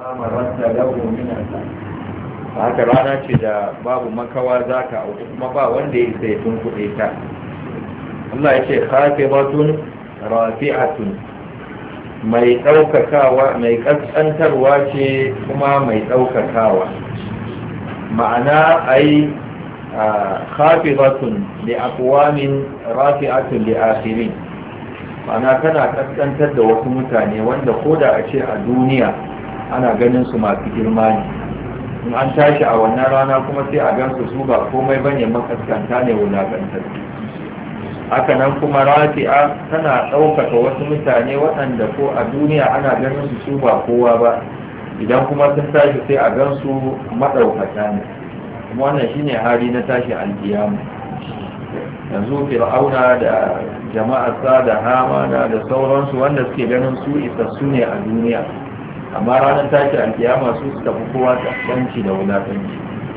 amaranta lahu min Allah haka rana ce da babu makawa za ka auku kuma ba wanda ya sai tun kuɗe ta Allah ya ce khafidatun rafi'atun mai ɗaukakawa mai ƙasƙantarwa ce kuma mai ɗaukakawa ma'ana ai khafidatun li aqwamin rafi'atun li akhirin ma'ana tana ƙasƙantar da wasu mutane wanda koda a ce a duniya ana ganin su masu girma ne in an tashi a wannan rana kuma sai a gansu su ba komai bane makaskanta ne wulakantar haka nan kuma rafi'a tana ɗaukaka wasu mutane waɗanda ko a duniya ana ganin su ba kowa ba idan kuma sun tashi sai a gansu maɗaukata ne kuma wannan shine hali na tashi alkiyama yanzu fir'auna da jama'arsa da hamana da sauransu wanda suke ganin su isassu ne a duniya amma ranar tashi alkiyama su suka fi kowa kaskanci da wulakanci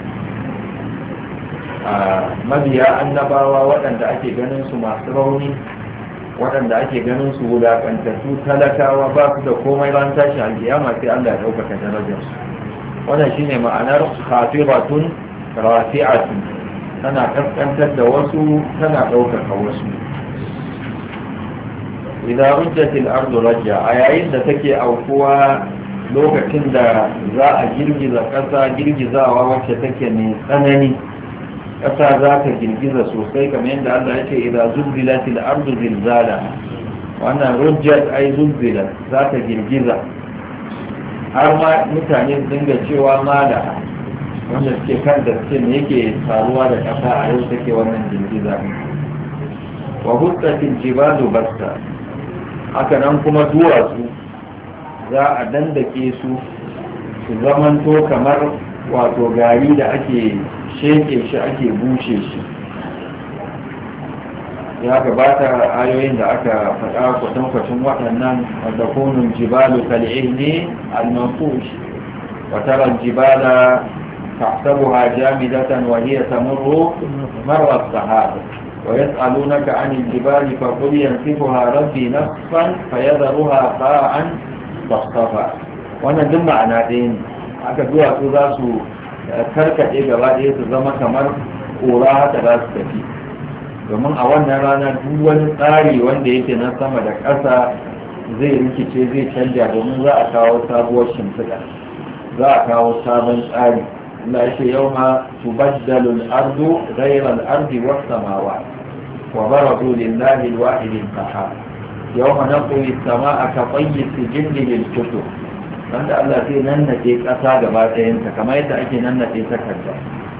a mabiya annabawa waɗanda ake ganin su masu rauni waɗanda ake ganin su wulakantattu talakawa ba su da komai ran tashi alkiyama sai Allah ya ɗaukaka darajarsu wannan shine ma'anar khafiratun rafi'atun tana kaskantar da wasu tana ɗaukaka wasu idan rujjatil ardu rajja a yayin da take aukuwa lokacin da za a girgiza ƙasa girgizawa wacce take mai tsanani ƙasa za ta girgiza sosai kamar yadda Allah ya ce idan zulzilatil ardu zilzala wannan rujjat ai zulzilat za ta girgiza har ma mutane su dinga cewa mala wanda suke kan da suke ne yake faruwa da ƙasa a yau take wannan girgiza wa huttatil jibalu basta haka nan kuma duwatsu za a dandake su zamanto kamar wato gari da ake sheke shi ake bushe shi ya gabata ayoyin da aka faɗa kwatankwacin waɗannan wadda kunun jibalu kal'ihni al-manfush wa tara al-jibala tahsabuha jamidatan wa hiya tamurru marra as-sahab ويسألونك عن الجبال فقل ينسفها ربي نسفا فيذرها قاعا صفصفا wannan duk ma'ana ɗaya ne aka duwatsu za su karkaɗe gaba ɗaya su zama kamar ƙura haka za su tafi domin a wannan rana duk wani tsari wanda yake na sama da ƙasa zai rikice zai canja domin za a kawo sabuwar shimfiɗa za a kawo sabon tsari Allah ya ce yau ma tubaddalu al-ardu ghayra al-ardi was samawat wa baradu lillahi al-wahid al-qahhar yawma naqwi as-samaa ka tayyi sijil lil-kutub wanda Allah zai nannade ƙasa gaba ɗayanta kamar yadda ake nannade takarda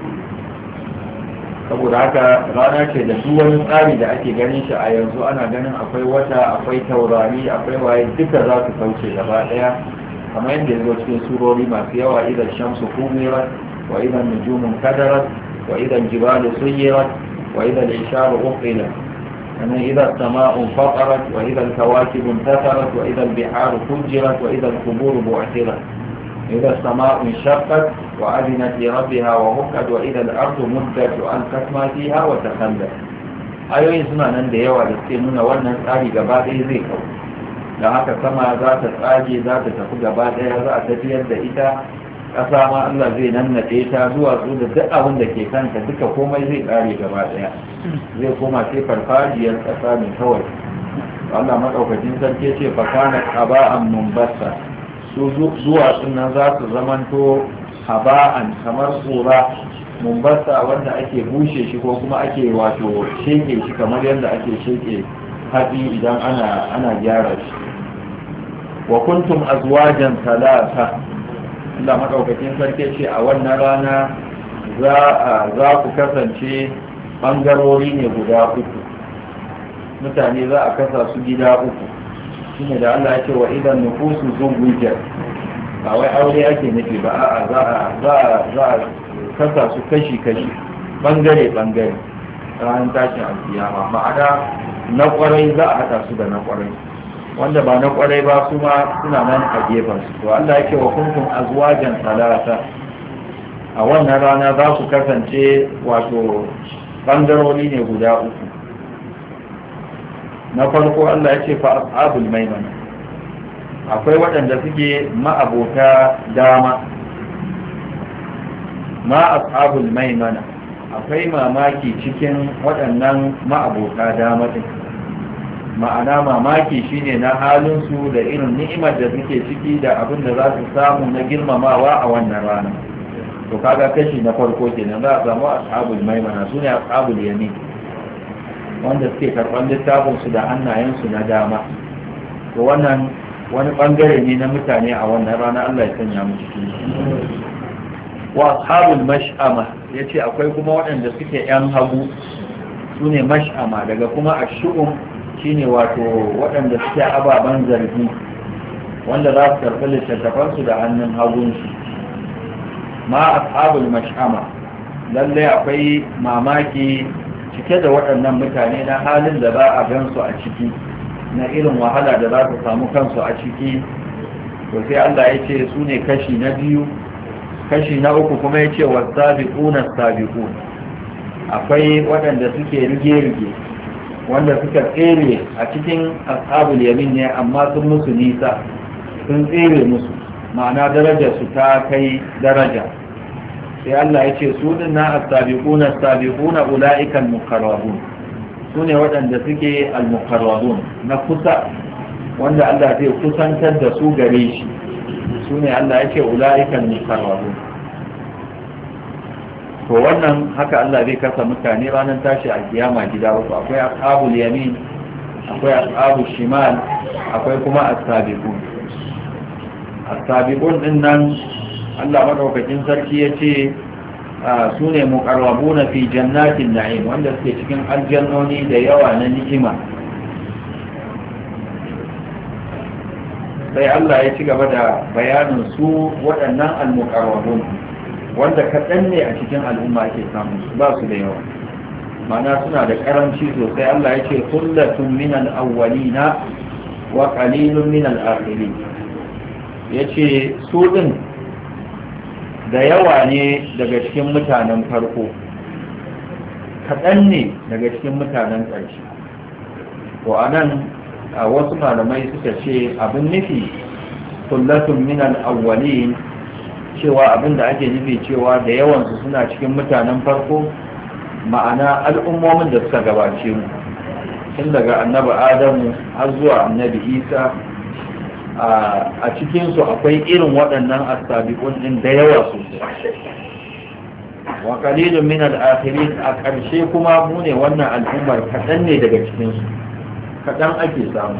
saboda haka rana ce da duk wani tsari da ake ganin shi a yanzu ana ganin akwai wata akwai taurari akwai waye duka za su kauce gaba ɗaya kamar yadda ya zo cikin surori masu yawa idan shamsu kumirat wa idan nujumun kadarat wa idan jibalu suyirat wa idan isharu uqilat sannan idan sama'un fatarat wa idan kawakibu intasarat wa idan biharu fujirat wa idan quburu bu'thirat idan sama'un shaqqat wa adinat li rabbiha wa huqqat wa idan al-ardu muddat wa alqat ma fiha wa takhallat ayoyin suna nan da yawa da suke nuna wannan tsari gaba ɗaya zai kawo da haka sama za ta tsage za ta tafi gaba ɗaya za a tafiyar da ita ƙasa ma Allah zai nannaɗe ta zuwa su da duk abin da ke kanta duka komai zai ƙare gaba ɗaya zai koma sai farfajiyar ƙasa ne kawai Allah maɗaukacin sarki ce fakana haba'an mumbassa su zuwa sunan za su zamanto haba'an kamar tsura mumbassa wanda ake bushe shi ko kuma ake wato sheke shi kamar yadda ake sheke hatsi idan ana gyara shi wa kuntum azwajan talata Allah madaukakin sarki ce a wannan rana za ku kasance bangarori ne guda uku mutane za a kasa su gida uku shine da Allah ya ce wa idan nufusu zuwijat ba wai aure ake nufi ba a'a za a kasa su kashi bangare ranar tashin alkiyama ma'ana na kwarai za a haɗa su da na kwarai wanda ba na kwarai ba su ma suna nan a gefen su to Allah yake wa kuntum azwajan talata a wannan rana za ku kasance wato bangarori ne guda uku na farko Allah ya ce fa ashabul maimana akwai waɗanda suke ma'abota dama, ma ashabul maimana, akwai mamaki cikin waɗannan ma'abota dama din. Ma'ana mamaki shine na halinsu da irin ni'imar da suke ciki da abin da za su samu na girmamawa a wannan rana. To kaga kashi na farko kenan za a samu ashabul maimana, su ne ashabul yamin, wanda suke karɓar littafinsu da hannayensu na dama. To wannan wani ɓangare ne na mutane a wannan rana, Allah ya sanya mu ciki. Wa ashabul mash'ama, yace akwai kuma waɗanda suke yan hagu, su ne mash'ama, daga kuma ashu'um shine wato waɗanda suke ababen zargi, wanda za su karɓi littattafansu da hannun hagunsu. Ma ashabul mash'ama, lallai akwai mamaki cike da waɗannan mutane na halin da za a gansu a ciki, na irin wahala da za su samu kansu a ciki. To sai Allah ya ce su ne kashi na biyu. Kashi na uku kuma ya ce wasabiquna sabiqun, akwai waɗanda suke rige-rige, wanda suka tsere a cikin ashabul yamin ne, amma sun musu nisa, sun tsere musu, ma'ana darajar su ta kai daraja. sai Allah ya ce su dinna as-sabiquna as-sabiquna ulaika al-muqarrabun, su ne waɗanda suke al-muqarrabun na kusa, wanda Allah zai kusantar da su gare shi, su ne Allah ya ce ulaika al-muqarrabun. to wannan haka Allah zai kasa mutane ranar tashi a kiyama gida wasu, akwai ashabul yamin, akwai ashabul shimal, akwai kuma as-sabiqun. As-sabiqun din nan Allah madaukakin sarki ya ce su ne muqarrabuna fi jannatin na'im, wanda suke cikin aljannoni da yawa na ni'ima. sai Allah ya ci gaba da bayanin su waɗannan al-muqarrabun, wanda kaɗan ne a cikin al'umma ake samun su, ba su da yawa, mana suna da karanci sosai. Allah ya ce kullatun min al-awwalina wa qalilun min al-akhirin, yace su din da yawa ne daga cikin mutanen farko, kaɗan ne daga cikin mutanen ƙarshe. to anan wasu malamai suka ce abin nufi kullatun min al-awwalin, cewa abin da ake nufi cewa da yawansu suna cikin mutanen farko, ma'ana al'ummomin da suka gabace mu tun daga annabi adamu har zuwa annabi isa, a cikinsu akwai irin waɗannan as-sabiqun din da yawa sosai. wa qalilun min al-akhirin, a ƙarshe kuma mu ne wannan al'ummar kaɗan ne daga cikinsu, kaɗan ake samu.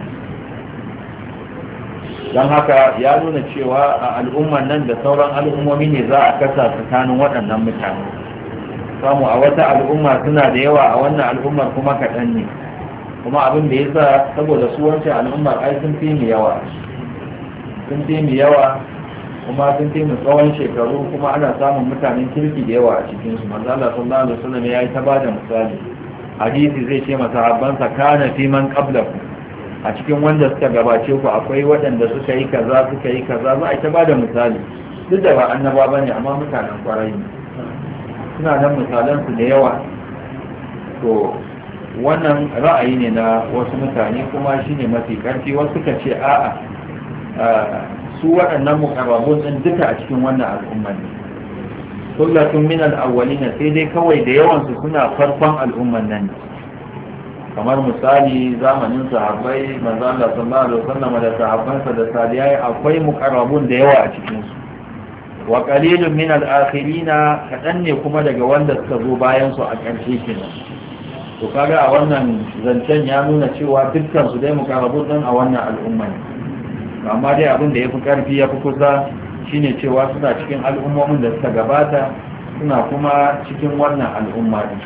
don haka ya nuna cewa a al'ummar nan da sauran al'ummomi ne za a kasa tsakanin waɗannan mutane. samu a wata al'umma suna da yawa, a wannan al'ummar kuma kaɗan ne. kuma abin da ya sa saboda su wancan al'ummar ai sun fi mu yawa, sun fi mu yawa, kuma sun fi mu tsawon shekaru, kuma ana samun mutanen kirki da yawa a cikinsu. manzo Allah sallallahu alaihi wasallam ya yi ta bada misali, hadisi zai ce masahabbansa kana fi man qablakum, a cikin wanda suka gabace ku akwai waɗanda suka yi kaza suka yi kaza, za a ta bada misali, duk da ba annaba bane amma mutanen kwarai ne, suna nan misalan su da yawa. to wannan ra'ayi ne na wasu mutane, kuma shine mafi karfi. wasu suka ce a'a, su waɗannan muqarrabun din duka a cikin wannan al'umma ne, kullatun min al-awwalin, sai dai kawai da yawan su suna farkon al'umman nan. kamar misali zamanin sahabbai, manzo Allah sallallahu alaihi wasallam da sahabbansa da salihai, akwai muqarrabun da yawa a cikin su. wa qalilun min al-akhirin, kadan ne kuma daga wanda suka zo bayan su a ƙarshe kenan. to kaga a wannan zancen ya nuna cewa dukkan su dai muqarrabun din a wannan al'umma ne. amma dai abin da yafi karfi yafi kusa shine cewa suna cikin al'ummomin da suka gabata, suna kuma cikin wannan al'umma din.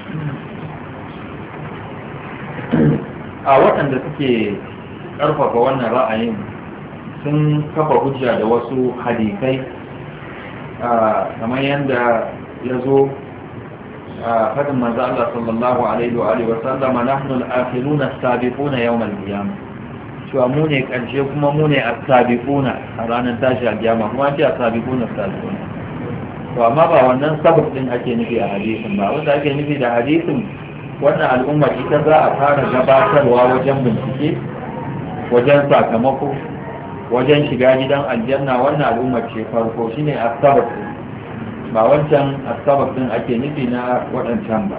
a waɗanda suke ƙarfafa wannan ra'ayin sun kafa hujja da wasu hadisai, kamar yadda ya zo faɗin manzo Allah sallallahu alaihi wa alihi wa sallama, nahnu al-akhiruna as-sabiquna yawm al-qiyamah, cewa mu ne ƙarshe kuma mu ne as-sabiquna a ranar tashi al-qiyama, kuma ce as-sabiquna as-sabiquna. to amma ba wannan sabab din ake nufi a hadisin ba. wanda ake nufi da hadisin, wannan al'umma ita za a fara gabatarwa wajen bincike, wajen sakamako, wajen shiga gidan aljanna wannan al'ummar ce farko shine as-sabaq ba wancan as-sabaq din ake nufi na waɗancan ba.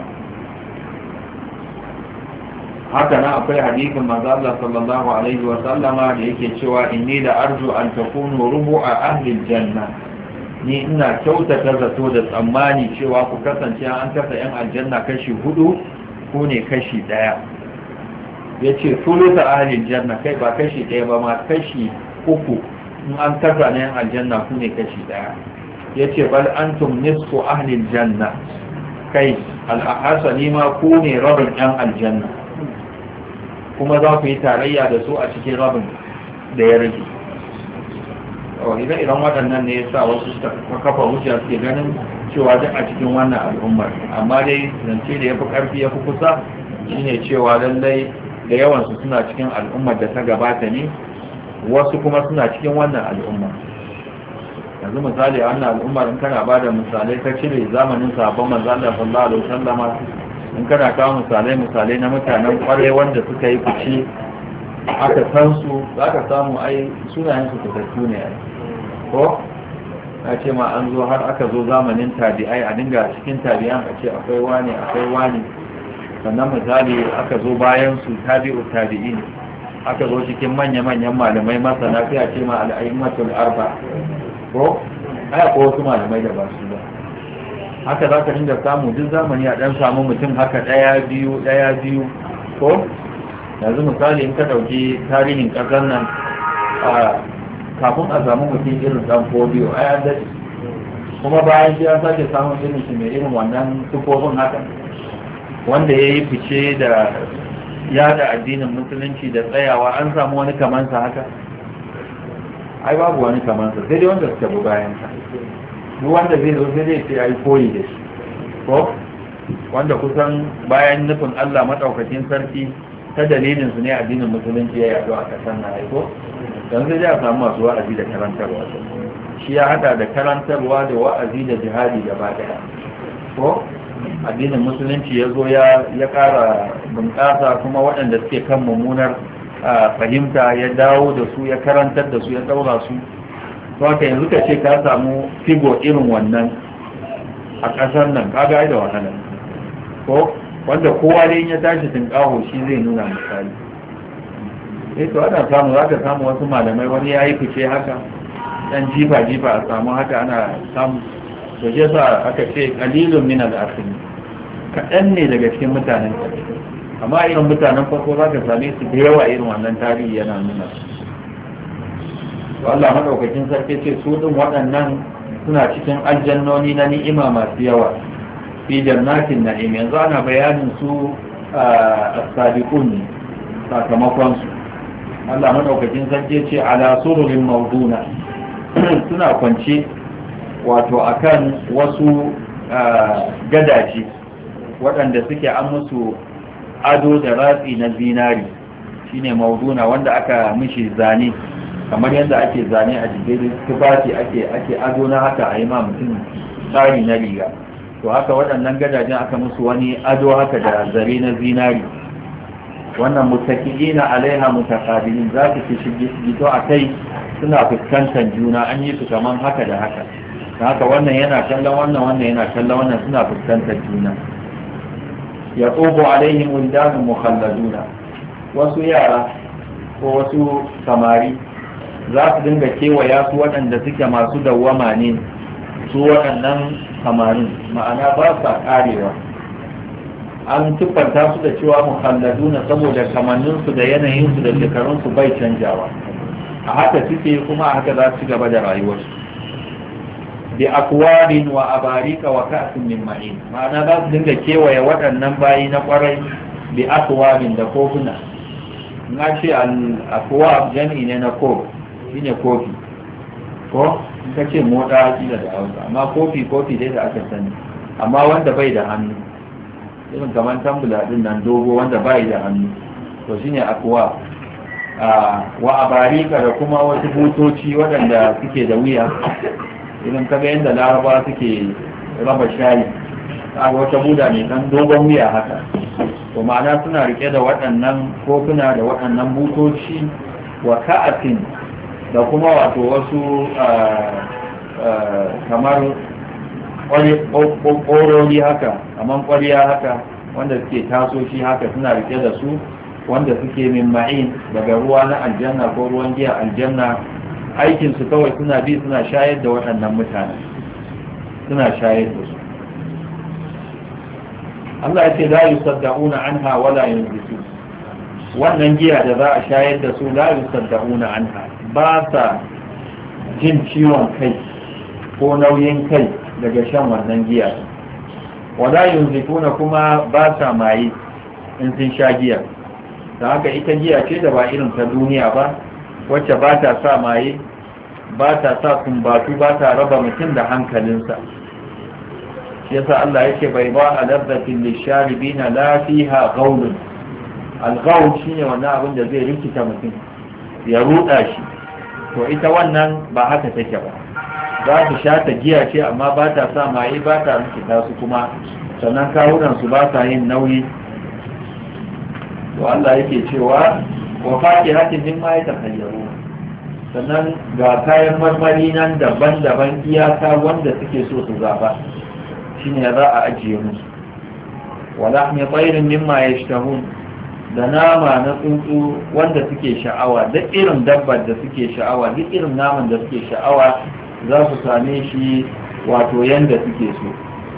haka nan akwai hadisin manzo Allah sallallahu alaihi wa sallama da yake cewa inni la arju an takunu rubu'a ahli aljanna, ni ina kyautata zato da tsammani cewa ku kasance an kasa yan aljanna kashi 4 ku ne kashi 1. yace thulutha ahli aljanna, kai ba kashi 1 ba ma kashi 3 in an kasa na yan aljanna ku ne kashi 1. yace bal antum nisfu ahli aljanna, kai al-ahsani ma ku ne rabin yan aljanna, kuma za ku yi tarayya da su a cikin rabin da ya rage. idan waɗannan ne ya sa wasu kafa hujja suke ganin cewa duk a cikin wannan al'ummar, amma dai zance da ya fi ƙarfi ya fi kusa shine cewa lallai da yawansu suna cikin al'ummar da ta gabata ne, wasu kuma suna cikin wannan al'ummar. yanzu misali a wannan al'ummar in kana ba da misalai ka cire zamanin sabon manzo Allah sallallahu alaihi wasallama, in kana kawo misalai na mutanen kwarai wanda suka yi fice aka san su, za ka samu ai sunayen su fitattu ne ai ko a ce ma an zo har aka zo zamanin tabi'ai a dinga cikin tabi'an a ce akwai wani sannan misali aka zo bayan su tabi'u tabi'in aka zo cikin manya-manyan malamai masana sai a ce ma al'aimatul arba ko ai ko wasu malamai da ba su ba. haka za ka dinga samu duk zamani a ɗan samu mutum haka ɗaya biyu ko yanzu misali in ka ɗauki tarihin ƙasar nan kafin a samu mutum irin ɗan fodiyo a yan daɗi, kuma bayan shi ya sake samun irin shi mai irin wannan sufofin haka wanda ya yi fice da yada addinin musulunci da tsayawa, an samu wani kamansa haka ai babu wani kamansa, sai dai wanda suka bi bayan sa. duk wanda zai zo sai zai ce ai koyi da shi ko wanda kusan bayan nufin Allah madaukakin sarki ta dalilin su ne addinin musulunci ya yaɗu a kasar na aiko, dan sai a samu masu wa'azi da karantarwa. shi ya hada da karantarwa da wa'azi da jihadi gaba daya ko addinin musulunci ya zo ya ƙara bunƙasa, kuma waɗanda suke kan mummunar fahimta ya dawo da su, ya karantar da su, ya ɗaura su. to haka yanzu ka ce ka samu figo irin wannan a ƙasar nan, kaga ai da wahala ko wanda kowa dai ya tashi tunƙaho shi zai nuna misali. to ana samu, za ka samu wasu malamai wani ya yi fice haka dan jifa a samu haka ana samu. to je sa aka ce qalilun min al-akhir, kaɗan ne daga cikin mutanen ƙarshe, amma irin mutanen farko za ka same su da yawa irin wannan tarihi yana nuna su. Allah madaukakin sarki ce su din waɗannan suna cikin aljannoni na ni'ima masu yawa, fi jannatin na'im. yanzu ana bayanin su as-sabiqun ne, sakamakon su. Allah madaukakin sarki ce ala sururin mawduna, suna kwance wato akan wasu gadaje waɗanda suke an musu ado da ratsi na zinari, shine mawduna, wanda aka mishi zane kamar yadda ake zane a jikin tufafi ake ado na haka a yi ma mutum tsari na riga. to haka waɗannan gadajen aka musu wani ado haka da zare na zinari. wannan mutaki'ina alaiha mutaqabilin, za su fi shigito a kai suna fuskantar juna, an yi su kaman haka da haka. haka wannan yana kallon wannan yana kallon wannan, suna fuskantar juna. ya tsobo alaihim wildanun mukhalladuna, wasu yara ko wasu samari za su dinga kewaya su waɗanda suke masu dawwama ne, su waɗannan samarin, ma'ana ba sa karewa. an tuffanta su da cewa mukhalladuna saboda kamanninsu da yanayinsu da shekarunsu bai canjawa, a haka suke kuma a haka za su gaba da rayuwarsu. bi akwarin wa abarika wa ka'sin min ma'in, ma'ana za su dinga kewaye waɗannan bayi na kwarai bi akwarin da kofuna. na ce al-akwab jami'i ne na kofi, shine kofi ko in ka ce moda kila da hausa, amma kofi dai da aka sani, amma wanda bai da hannu, irin kamar tambula din nan dogo wanda bai da hannu, to shine akwa. wa abarika da kuma wasu butoci waɗanda suke da wuya, irin kaga yadda laraba suke raba shayi, a wata buda mai dan dogon wuya haka. to ma'ana suna rike da waɗannan kofuna da waɗannan butoci, wa ka'atin da kuma wato wasu kamar ƙorori haka kamar ƙwariya haka wanda suke tasoshi haka suna rike da su wanda suke min ma'in daga ruwa na aljanna ko ruwan giya aljanna aikinsu kawai suna bi suna shayar da waɗannan mutane suna shayar da su Allah ya ce la yusaddauna anha wala yunzisu wannan giya da za a shayar da su la yusaddauna anha ba sa jin ciwon kai ko nauyin kai daga shan wannan giya wala yunzifuna kuma ba sa maye in sun sha giya da haka ita giya ce da ba irin ta duniya ba wacce ba ta sa maye ba ta sa sumbatu ba ta raba mutum da hankalinsa shi yasa Allah yake bai ba a labbatin lisharibina la fiha ghaulun al-ghaul shine wannan abin da zai rikita mutum ya ruda shi to ita wannan ba haka take ba za su sha ta giya ce amma ba ta sa maye ba ta rikita su kuma sannan kawunan su ba ta yin nauyi to Allah yake cewa wa fakihatin mimma yatakhayyaru sannan ga kayan marmari nan daban-daban iyaka wanda suke so su zaba shine za a ajiye musu wa lahmi tayrin mimma yashtahun da nama na tsuntsu wanda suke sha'awa duk irin dabbar da suke sha'awa duk irin naman da suke sha'awa za su same shi wato yanda suke so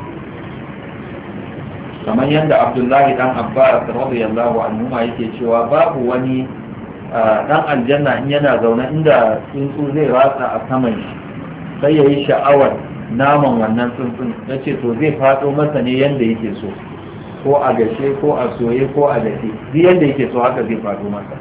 kamar yadda Abdullahi dan Abbas radiyallahu anhu yake cewa babu wani dan aljanna in yana zaune inda tsuntsu zai ratsa a saman shi sai yayi sha'awar naman wannan tsuntsun yace to zai fado masa ne yanda yake so ko a gashe ko a soye ko a dafe duk yanda yake so haka zai fado masa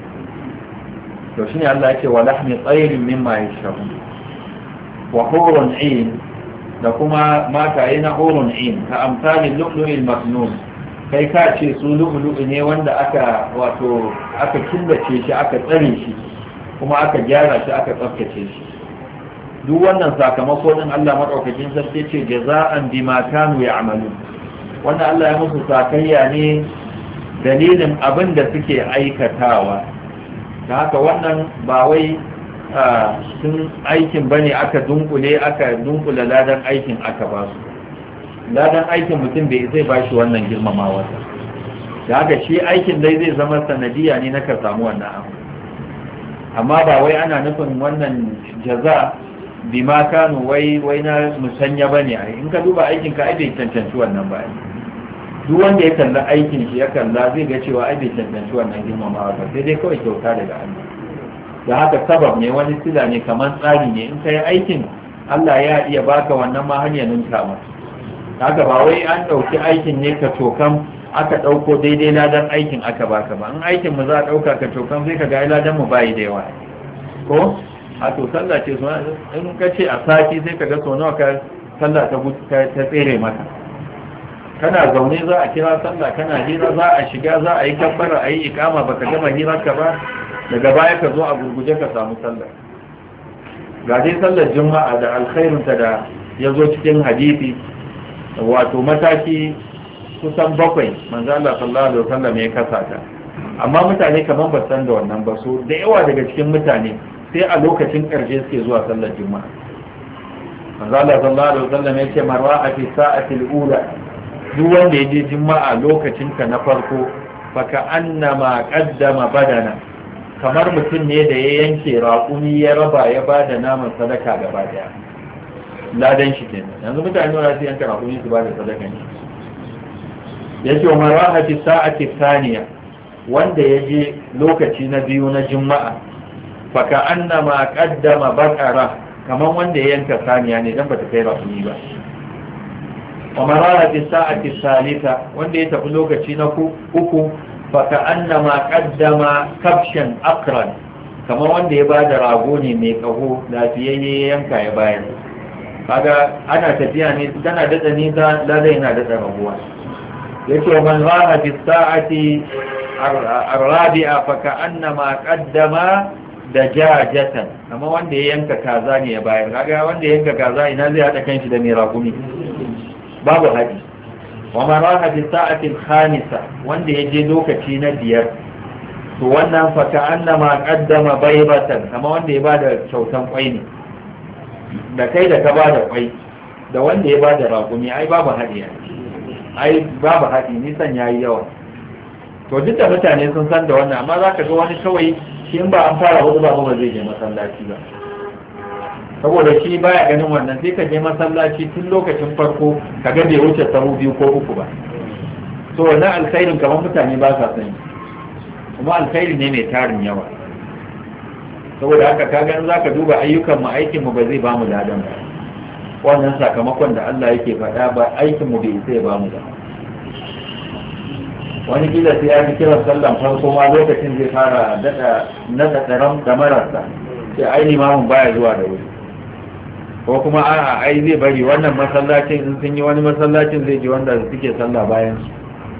to shine Allah yake wa lahmi tayrin mimma yashahun wa hurun 'ain da kuma mataye na hurun 'ain ka amsalin lu'lu'il maknun kai ka ce su lu'lu'u ne wanda aka killace shi aka tsare shi kuma aka gyara shi aka tsaftace shi duk wannan sakamako din Allah madaukakin sarki ce jaza'an bima kanu ya'malu wannan Allah ya musu sakayya ne dalilin abin da suke aikatawa da haka wannan ba wai sun aikin bane aka dunkule ladan aikin aka ba su ladan aikin mutum bai zai ba shi wannan girmamawa da haka shi aikin dai zai zama sanadiya ne na ka samu wannan abu amma ba wai ana nufin wannan jaza bima kanu wai na musanya bane ai in ka duba aikin ka ai bai cancanci wannan ba duk wanda ya kalla aikin shi ya kalla zai ga cewa ai bai cancanci wannan girmamawa ba sai dai kawai kyauta daga Allah da haka sabab ne wani sila ne kamar tsari ne in kai aikin Allah ya iya baka wannan ma hanyar ninka masa haka ba wai an ɗauki aikin ne ka tokan aka ɗauko daidai ladan aikin aka baka ba in aikin mu za a ɗauka ka tokan sai ka ga ladan mu bayi da yawa ko a to sallah ce so in ka ce a sati sai ka ga so nawa ka sallah ta tsere maka kana zaune za a kira sallah kana hira za a shiga za a yi kabbara a yi ikama baka gama hirar ka ba daga baya ka zo a gurguje ka samu sallah ga dai sallar juma'a da alkhairunta da ya zo cikin hadisi wato mataki kusan 7 manzo Allah sallallahu alaihi wasallam ya kasa ta amma mutane kaman ba san da wannan ba so da yawa daga cikin mutane sai a lokacin karshe suke zuwa sallar juma'a manzo Allah sallallahu alaihi wasallam ya ce marwa fi sa'atil ula duk wanda ya je juma'a lokacin ka na farko faka annama qaddama badana kamar mutum ne da ya yanke raƙumi ya raba ya bada naman sadaka gaba daya ladan shi kenan yanzu mutane wanda su yanka raƙumi su bada sadaka ne yace wa marwa fi sa'ati thaniya wanda ya je lokaci na biyu na juma'a faka annama qaddama baqara kamar wanda ya yanka saniya ne dan bata kai raƙumi ba wa marwa fi sa'ati thalitha wanda ya tafi lokaci na uku faka annama qaddama kabshan akran kamar wanda ya bada rago ne mai kaho lafiyayye yanka ya bayar kaga ana tafiya ne tana dada nisa lada yana dada rabuwa yace man raha fi sa'ati ar-rabi'a fa ka'annama qaddama dajajatan amma wanda ya yanka kaza ne ya bayar kaga wanda ya yanka kaza ina zai hada kanshi da mai rakumi babu haɗi wa man raha fi sa'ati al-khamisa wanda ya je lokaci na biyar to wannan fa ka'annama qaddama baybatan kama wanda ya bada kyautan kwai ne, da kai da ka bada kwai da wanda ya bada raƙumi ai babu haɗi, ai babu haɗi, nisan yayi yawa. to duk da mutane sun san da wannan, amma za ka ga wani kawai shi in ba an fara hudu ba zai je masallaci ba, saboda shi baya ganin wannan. sai ka je masallaci tun lokacin farko ka ga bai wuce sahu 2 ko 3 ba. to wannan alkhairin kamar mutane ba sa sani, kuma alkhairi ne mai tarin yawa. saboda haka ka gani za ka duba ayyukan mu, aikin mu ba zai ba mu ladan ba, wannan sakamakon da Allah yake faɗa ba aikin mu bai sai ba mu ba. wani gida sai ya fi kiran sallan farko ma lokacin zai fara nada tsaron da marasa, sai ai limamin baya zuwa da wuri, ko kuma a'a ai zai bari wannan masallacin in sun yi wani masallacin zai ji wanda suke sallah bayan su.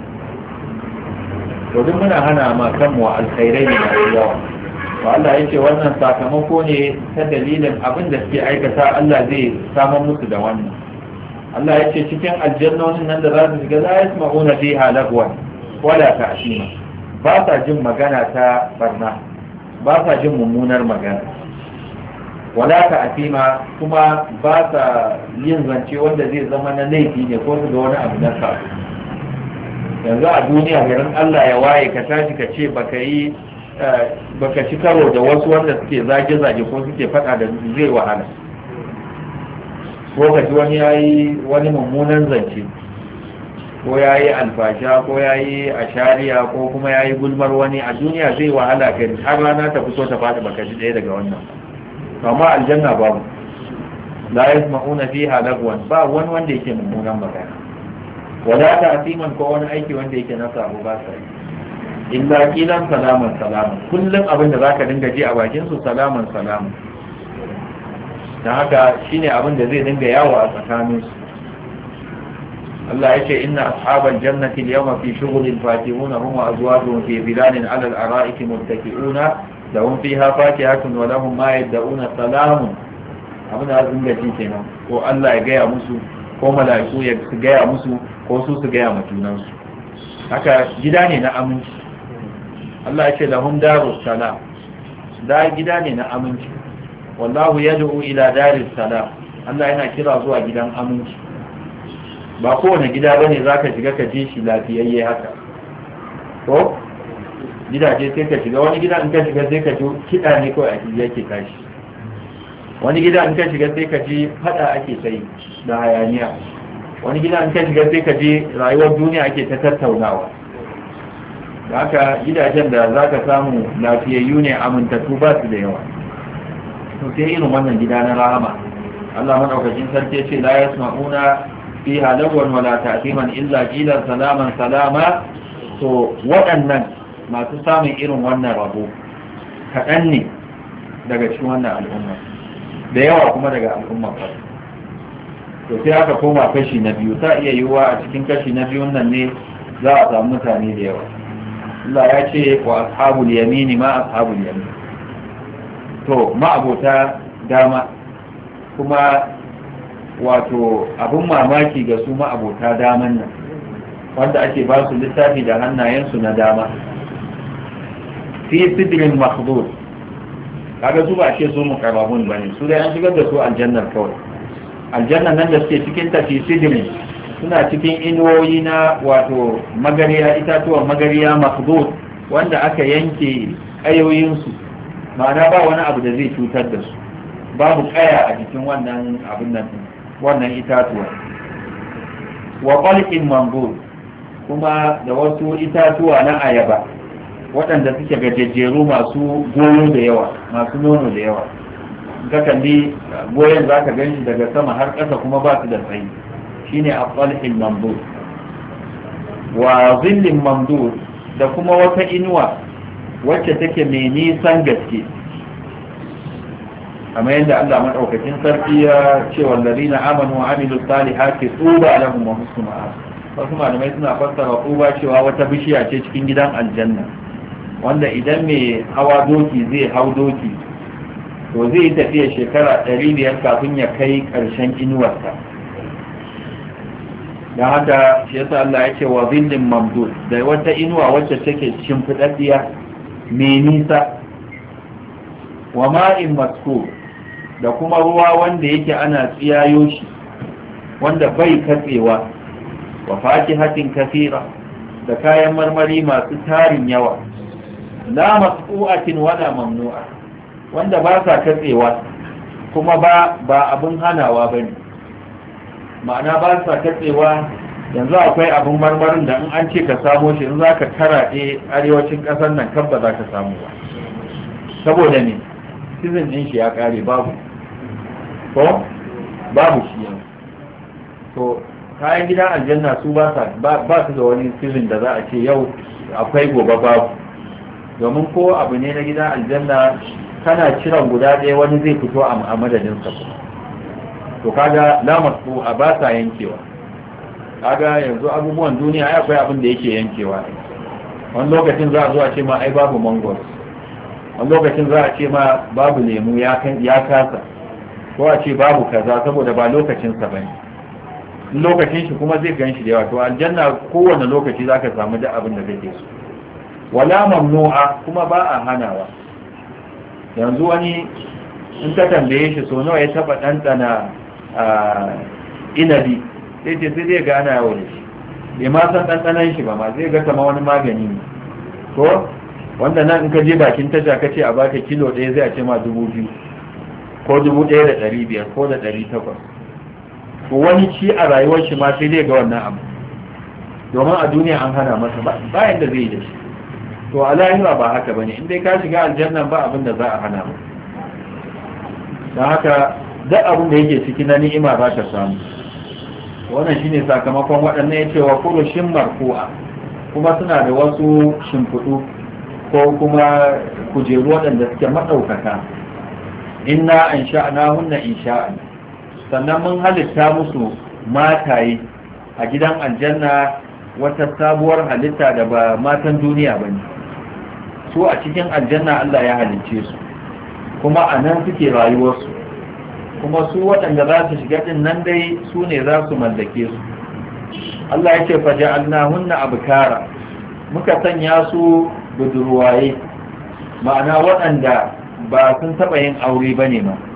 to duk muna hana ma kanmu alkhairai ne masu yawa. to Allah ya ce wannan sakamako ne ta dalilin abin da suke aikata, Allah zai samar musu da wannan. Allah ya ce cikin aljannonin nan da za su shiga la yasma'una fiha lagwan wala ta'shima, ba sa jin magana ta barna, ba sa jin mummunar magana, wala ta'shima kuma ba sa yin zance wanda zai zama na laifi ne ko da wani abu na sa. yanzu a duniya garin Allah ya waye ka tashi ka ce baka ci karo da wasu wanda suke zage-zage ko suke faɗa da zai wahala, ko ka ji wani yayi wani mummunan zance, ko ya yi alfasha, ko ya yi ashariya, ko kuma ya yi gulmar wani, a duniya zai wahala ka har rana ta fito ta faɗi baka ji ɗaya daga wannan. amma aljanna babu, la yasma'una fiha lagwan, ba wani wanda yake mummunan magana, wala ta'siman ko wani aiki wanda yake na sabo ba sa yi, illa qilan salaman salaman, kullum abin da zaka dinga ji a bakin su salaman salaman. dan haka shine abin da zai dinga yawo a tsakaninsu. Allah ya ce inna ashabal jannati al-yawma fi shughulin fakihuna hum wa azwajuhum fi bilanin 'ala al-ara'iki muttaki'una lahum fiha fakihatun wa lahum ma yad'una salamun. abin da zan gaji kenan, ko Allah ya gaya musu, ko mala'iku ya gaya musu, ko su gaya ma junansu. haka gida ne na aminci. Allah ya ce lahum darus salam, da gida ne na aminci. wallahu yad'u ila daris salam, Allah yana kira zuwa gidan aminci. ba kowane gida ba ne za ka shiga ka je shi lafiyayye haka, ko gidaje sai ka shiga, wani gida in ka shiga sai ka ji kiɗa ne kawai a yake tashi, wani gida in ka shiga sai ka ji faɗa ake sai da hayaniya, wani gida in ka shiga sai ka ji rayuwar duniya ake ta tattaunawa. da haka gidajen da za ka samu lafiyayyu ne amintattu ba su da yawa. to sai irin wannan gida na rahama, Allah madaukakin sarki ce la yasma'una fiha lagwan wala ta'timan illa qilan salaman salama. to waɗannan masu samun irin wannan rabo kaɗan ne daga cikin wannan al'umma, da yawa kuma daga al'umma farko. to sai aka koma kashi na biyu, ta iya yiwuwa a cikin kashi na biyun nan ne za a samu mutane da yawa. Allah ya ce wa ashabul yamini ma ashabul yamin, to ma'abota dama, kuma wato abin mamaki ga su ma'abota daman nan wanda ake ba su littafi da hannayensu na dama, fi sidrin makhdud. kaga su ba ce su mukarrabun bane, su dai an shigar da su aljannar kawai. aljannan nan da suke cikin ta fi sidrin, suna cikin inuwoyi na wato magariya, itatuwan magariya makhdud, wanda aka yanke ayoyinsu, ma'ana ba wani abu da zai cutar da su, babu kaya a jikin wannan abin nan, wannan itatuwa. wa qalqin manbud, kuma da wasu itatuwa na ayaba waɗanda suke gajejjeru masu goyo da yawa, masu nono da yawa. ka kalli goyon za ka gan shi daga sama har ƙasa kuma ba su da tsayi, shine qalqin manbud. wa zillin mamdud, da kuma wata inuwa wacce take mai nisan gaske, kamar yadda Allah madaukakin sarki ya ce wallazina amanu wa amilus salihati tuba lahum wa husnu ma'ab. wasu malamai suna fassara tuba cewa wata bishiya ce cikin gidan aljanna, wanda idan mai hawa doki zai hau doki to zai yi tafiya shekara 500 kafin ya kai ƙarshen inuwarsa. don haka shi yasa Allah ya ce wa zillin mamdud, da wata inuwa wacce take shimfiɗaɗɗiya mai nisa, wa ma'in maskur, da kuma ruwa wanda yake ana tsiyayo shi wanda bai katsewa, wa fakihatin kathira, da kayan marmari masu tarin yawa, la masqu'atin wala mamnu'a, wanda ba sa katsewa kuma ba abin hanawa bane. Ma'ana ba sa katsewa. Yanzu akwai abin marmarin da in an ce ka samo shi in za ka karaɗe arewacin ƙasar nan kan ba za ka samu ba, saboda ne season ɗin shi ya ƙare, babu shi yanzu. to kayan gidan aljanna su ba su da wani season da za a ce yau akwai gobe babu, domin ko abu ne na gidan aljanna kana ciran guda ɗaya wani zai fito a madadinsa. to kaga lamar su a ba sa yankewa. kaga yanzu abubuwan duniya ai akwai abin da yake yankewa. wani lokacin za a zo a ce ma ai babu mangos, wani lokacin za a ce ma babu lemu ya kasa, ko a ce babu kaza saboda ba lokacinsa bane. lokacin shi kuma zai gan shi da yawa. to aljanna kowane lokaci za ka samu duk abin da kake so. wala mamnu'a, kuma ba a hanawa. yanzu wani in ka tambaye shi so nawa ya taba ɗanɗana inabi, sai ce sai zai ga ana yawo da shi, bai ma san ɗanɗanan shi ba ma, zai ga kama wani magani ne. ko wanda nan in ka je bakin tasha ka ce a baka kilo ɗaya zai a ce ma 2,000 ko 1,500 ko da 800. ko wani ci a rayuwar shi ma sai zai ga wannan abu, domin a duniya an hana masa bayan da zai yi da shi. to a lahira ba haka bane, in dai ka shiga aljanna ba abin da za a hana ba. don haka duk abin da yake ciki na ni'ima za ka samu. wannan shine sakamakon waɗannan ya ce wa furushin marfu'a, kuma suna da wasu shimfiɗu ko kuma kujeru waɗanda suke maɗaukaka. inna an sha'ana hunna insha'an, sannan mun halitta musu mataye a gidan aljanna, wata sabuwar halitta da ba matan duniya ba ne. su a cikin aljanna Allah ya halicce su, kuma a nan suke rayuwarsu, kuma su waɗanda za su shiga ɗin nan dai su ne za su mallake su. Allah ya ce faja'alnahunna abkara, muka sanya su budurwaye, ma'ana waɗanda ba sun taɓa yin aure ba ne ma.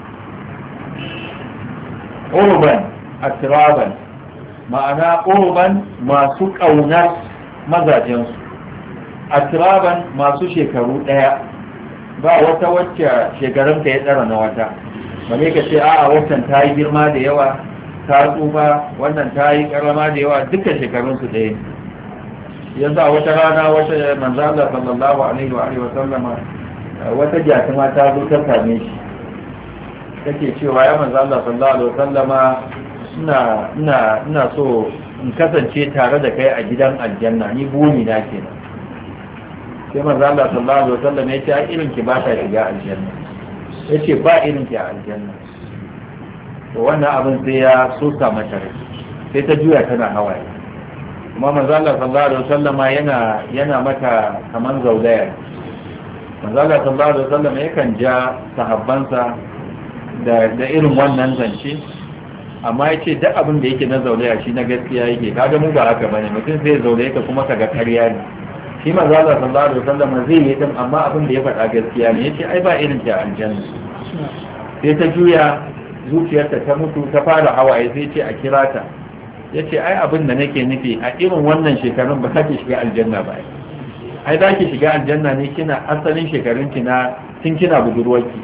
urban atraban, ma'ana urban masu ƙaunar mazajensu, atraban masu shekaru ɗaya, ba wata wacce shekarunta ya tsara na wata. bane ka ce a'a wancan ta yi girma da yawa ta tsufa, wannan ta yi karama da yawa, duka shekarunsu ɗaya. yanzu a wata rana wata manzala sallallahu alaihi wa sallama, wata jatuma ta zo ta same shi, take cewa ya manzala sallallahu alaihi wa sallama, ina so in kasance tare da kai a gidan aljanna, ni buri na kenan. sai manzala sallallahu alaihi wa sallama ya ce a irin ki ba ta shiga aljanna, ya ce ba irin ki a aljanna. to wannan abin sai ya sosa mata rai, sai ta juya tana hawaye. kuma manzo Allah sallallahu alaihi wasallama yana mata kaman zaulaya. manzo Allah sallallahu alaihi wasallama yakan ja sahabbansa da irin wannan zance, amma yace duk abin da yake na zaulaya shi na gaskiya yake. kaga mu ba haka bane, mutum sai zaulaye ka kuma kaga ƙarya ne. shi manzo Allah sallallahu alaihi wasallama zai yi din, amma abin da ya faɗa gaskiya ne. yace ai ba irin ki a aljanna. sai ta juya, zuciyarta ta mutu, ta fara hawaye, sai ce a kira ta. ya ce ai abin da nake nufi a irin wannan shekarun ba za ki shiga aljanna ba, ai za ki shiga aljanna ne kina asalin shekarunki na tun kina budurwarki.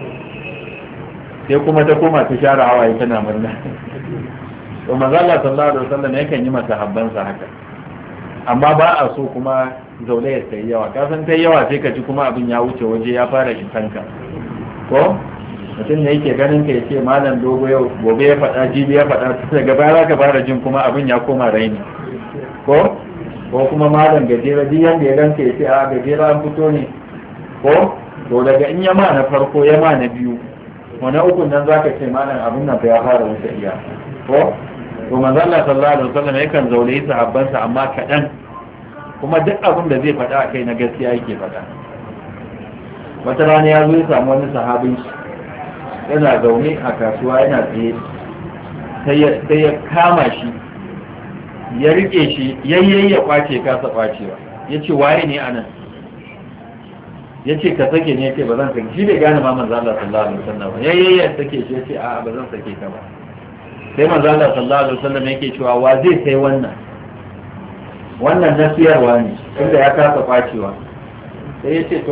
sai kuma ta koma ta share hawaye tana murna. to manzo Allah sallallahu alaihi wasallam yakan yi masa habbansa haka, amma ba a so kuma zaulayar ta yi yawa. ka san ta yi yawa sai ka ji kuma abin ya wuce waje, ya fara isanka. ko mutum ne yake ganin ka yace malam dogo yau, gobe ya faɗa, jibi ya faɗa, daga baya za ka fara jin kuma abin ya koma raini. ko kuma malam gajera, duk yanda ya ganka yace a gajera an fito ne. ko to daga in ya ma na farko ya ma na biyu, wani ukun nan zaka ce malam abin nan fa ya fara wuce iya. ko to manzo Allah sallallahu alaihi wasallam yakan zaulayi sahabbansa, amma kaɗan, kuma duk abin da zai faɗa a kai na gaskiya yake faɗa. wata rana ya zo ya samu wani sahabin shi yana zaune a kasuwa yana tsaye, sai ya kama shi, ya rike shi, yayyayi ya kwace, kasa kwacewa. ya ce waye ne anan? ya ce ka sake ne ya ce ba zan sake shi bai gane ma manzo Allah sallallahu alaihi wasallam ba ya sake shi ya ce a'a ba zan sake ka ba sai manzo Allah sallallahu alaihi wasallam yake cewa wa zai sai wannan na siyarwa ne inda ya kasa kwacewa sai ya ce to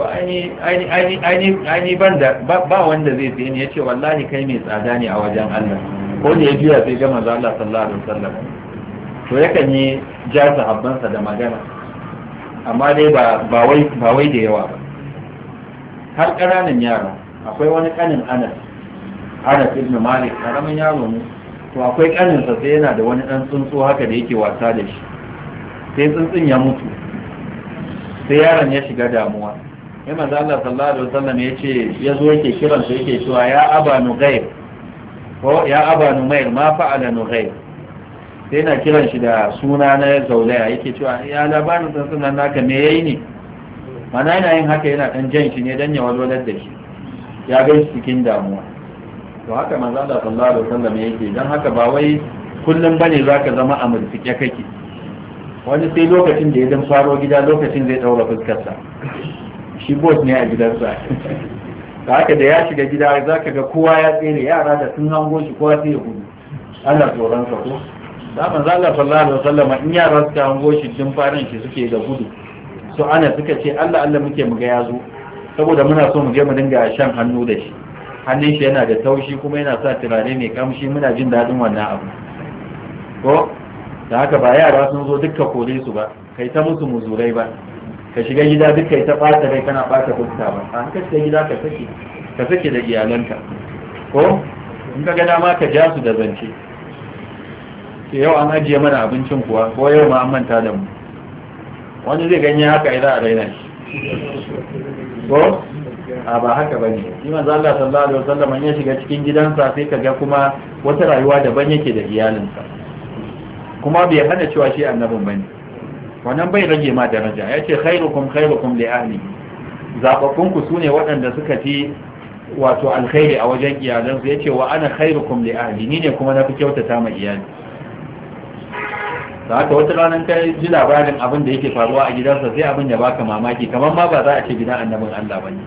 aini ban da ba wanda zai sai ne ya ce wallahi kai mai tsada ne a wajen Allah ko da ya biya sai ga manzo Allah sallallahu alaihi wasallam to yakan yi ja sahabbansa da magana amma dai ba wai da yawa ba har ƙananan yara akwai wani ƙanin Anas ibn Malik karamin yaro ne to akwai ƙaninsa sai yana da wani ɗan tsuntsu haka da yake wasa da shi sai tsuntsun ya mutu sai yaron ya shiga damuwa sai manzo Allah sallallahu alaihi wasallam ya ce ya zo yake kiransa yake cewa ya aba nughayr ko ya aba numayr ma fa'ala nughayr sai yana kiran shi da suna na zaulaya yake cewa ya labarin tsuntsun nan naka me yayi ne mana yana yin haka yana dan jan shi ne dan ya walwalar da shi ya ga shi cikin damuwa to haka manzo Allah sallallahu alaihi wasallam yake dan haka ba wai kullum bane zaka zama a murtike kake wani sai lokacin da ya dan faro gida lokacin zai daura fuskar sa shi boss ne a gidansa haka da ya shiga gida zaka ga kowa ya tsere yara da sun hango shi kowa sai ya gudu Allah tsoron sa ko da manzo Allah sallallahu alaihi wasallam in yara suka hango shi din farin shi suke da gudu so ana suka ce Allah muke mu ga yazo saboda muna so mu je mu dinga shan hannu da shi hannun shi yana da taushi kuma yana sa turare mai kamshi muna jin dadin wannan abu ko da haka ba yara sun zo dukka kore su ba kai ta musu muzurai ba ka shiga gida duk kai ta bata kai kana bata fuska ba an ka shiga gida ka sake da iyalanka ko in ka ga dama ka ja su da zance ke yau an ajiye mana abincin kuwa ko yau ma an manta da mu wani zai ganye haka idan a raina shi ko a ba haka bane shi manzo Allah sallallahu alaihi wasallam ya shiga cikin gidansa sai kaga kuma wata rayuwa daban yake da iyalinsa kuma bai hana cewa shi annabin bane wannan bai rage ma daraja yace khairukum li ahli zababbun ku sune waɗanda suka fi wato alkhairi a wajen iyalansu yace wa ana khairukum li ahli ni ne kuma na fi kyautata ma iyali da haka wata ranar ka ji labarin abin da yake faruwa a gidansa sai abin ya baka mamaki kamar ma ba za a ce gidan annabin Allah bane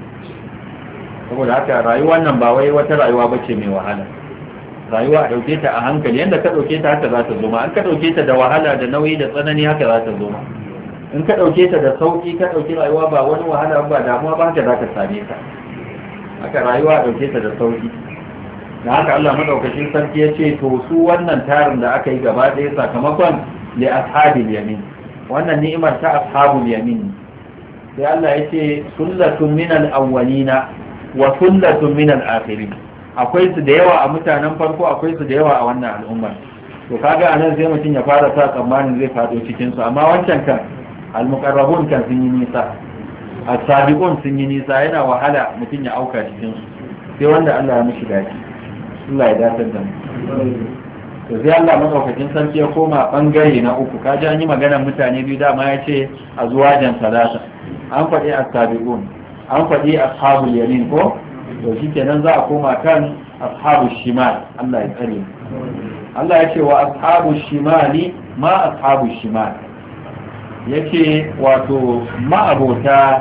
saboda haka rayuwar nan ba wai wata rayuwa bace mai wahala rayuwa a dauke ta a hankali yanda ka dauke ta haka za ta zo ma an ka dauke ta da wahala da nauyi da tsanani haka za ta zo ma in ka dauke ta da sauki ka dauki rayuwa ba wani wahala ba damuwa ba haka za ka same ta haka rayuwa a dauke ta da sauki da haka Allah madaukakin sarki ya ce to su wannan tarin da aka yi gaba ɗaya sakamakon li ashabil yamin wannan ni'imar ta ashabul yamin sai Allah ya ce sullatun minal awwalina wa sullatun minal akhirin akwai su da yawa a mutanen farko akwai su da yawa a wannan al'umma to kaga anan sai mutum ya fara sa tsammanin zai fado cikin su amma wancan kan al-muqarrabun kan sun yi nisa as-sabiqun sun yi nisa yana wahala mutum ya auka cikin su sai wanda Allah ya mishi dace Allah ya dace da mu to sai Allah madaukakin sarki ya koma bangare na uku kaji an yi maganar mutane biyu dama ya ce azwajan salasa an faɗi as-sabiqun an faɗi ashabul yamin ko to shikenan za a koma kan ashabul shimal Allah ya tsare Allah ya ce wa ashabul shimali ma ashabul shimal yace wato ma'abota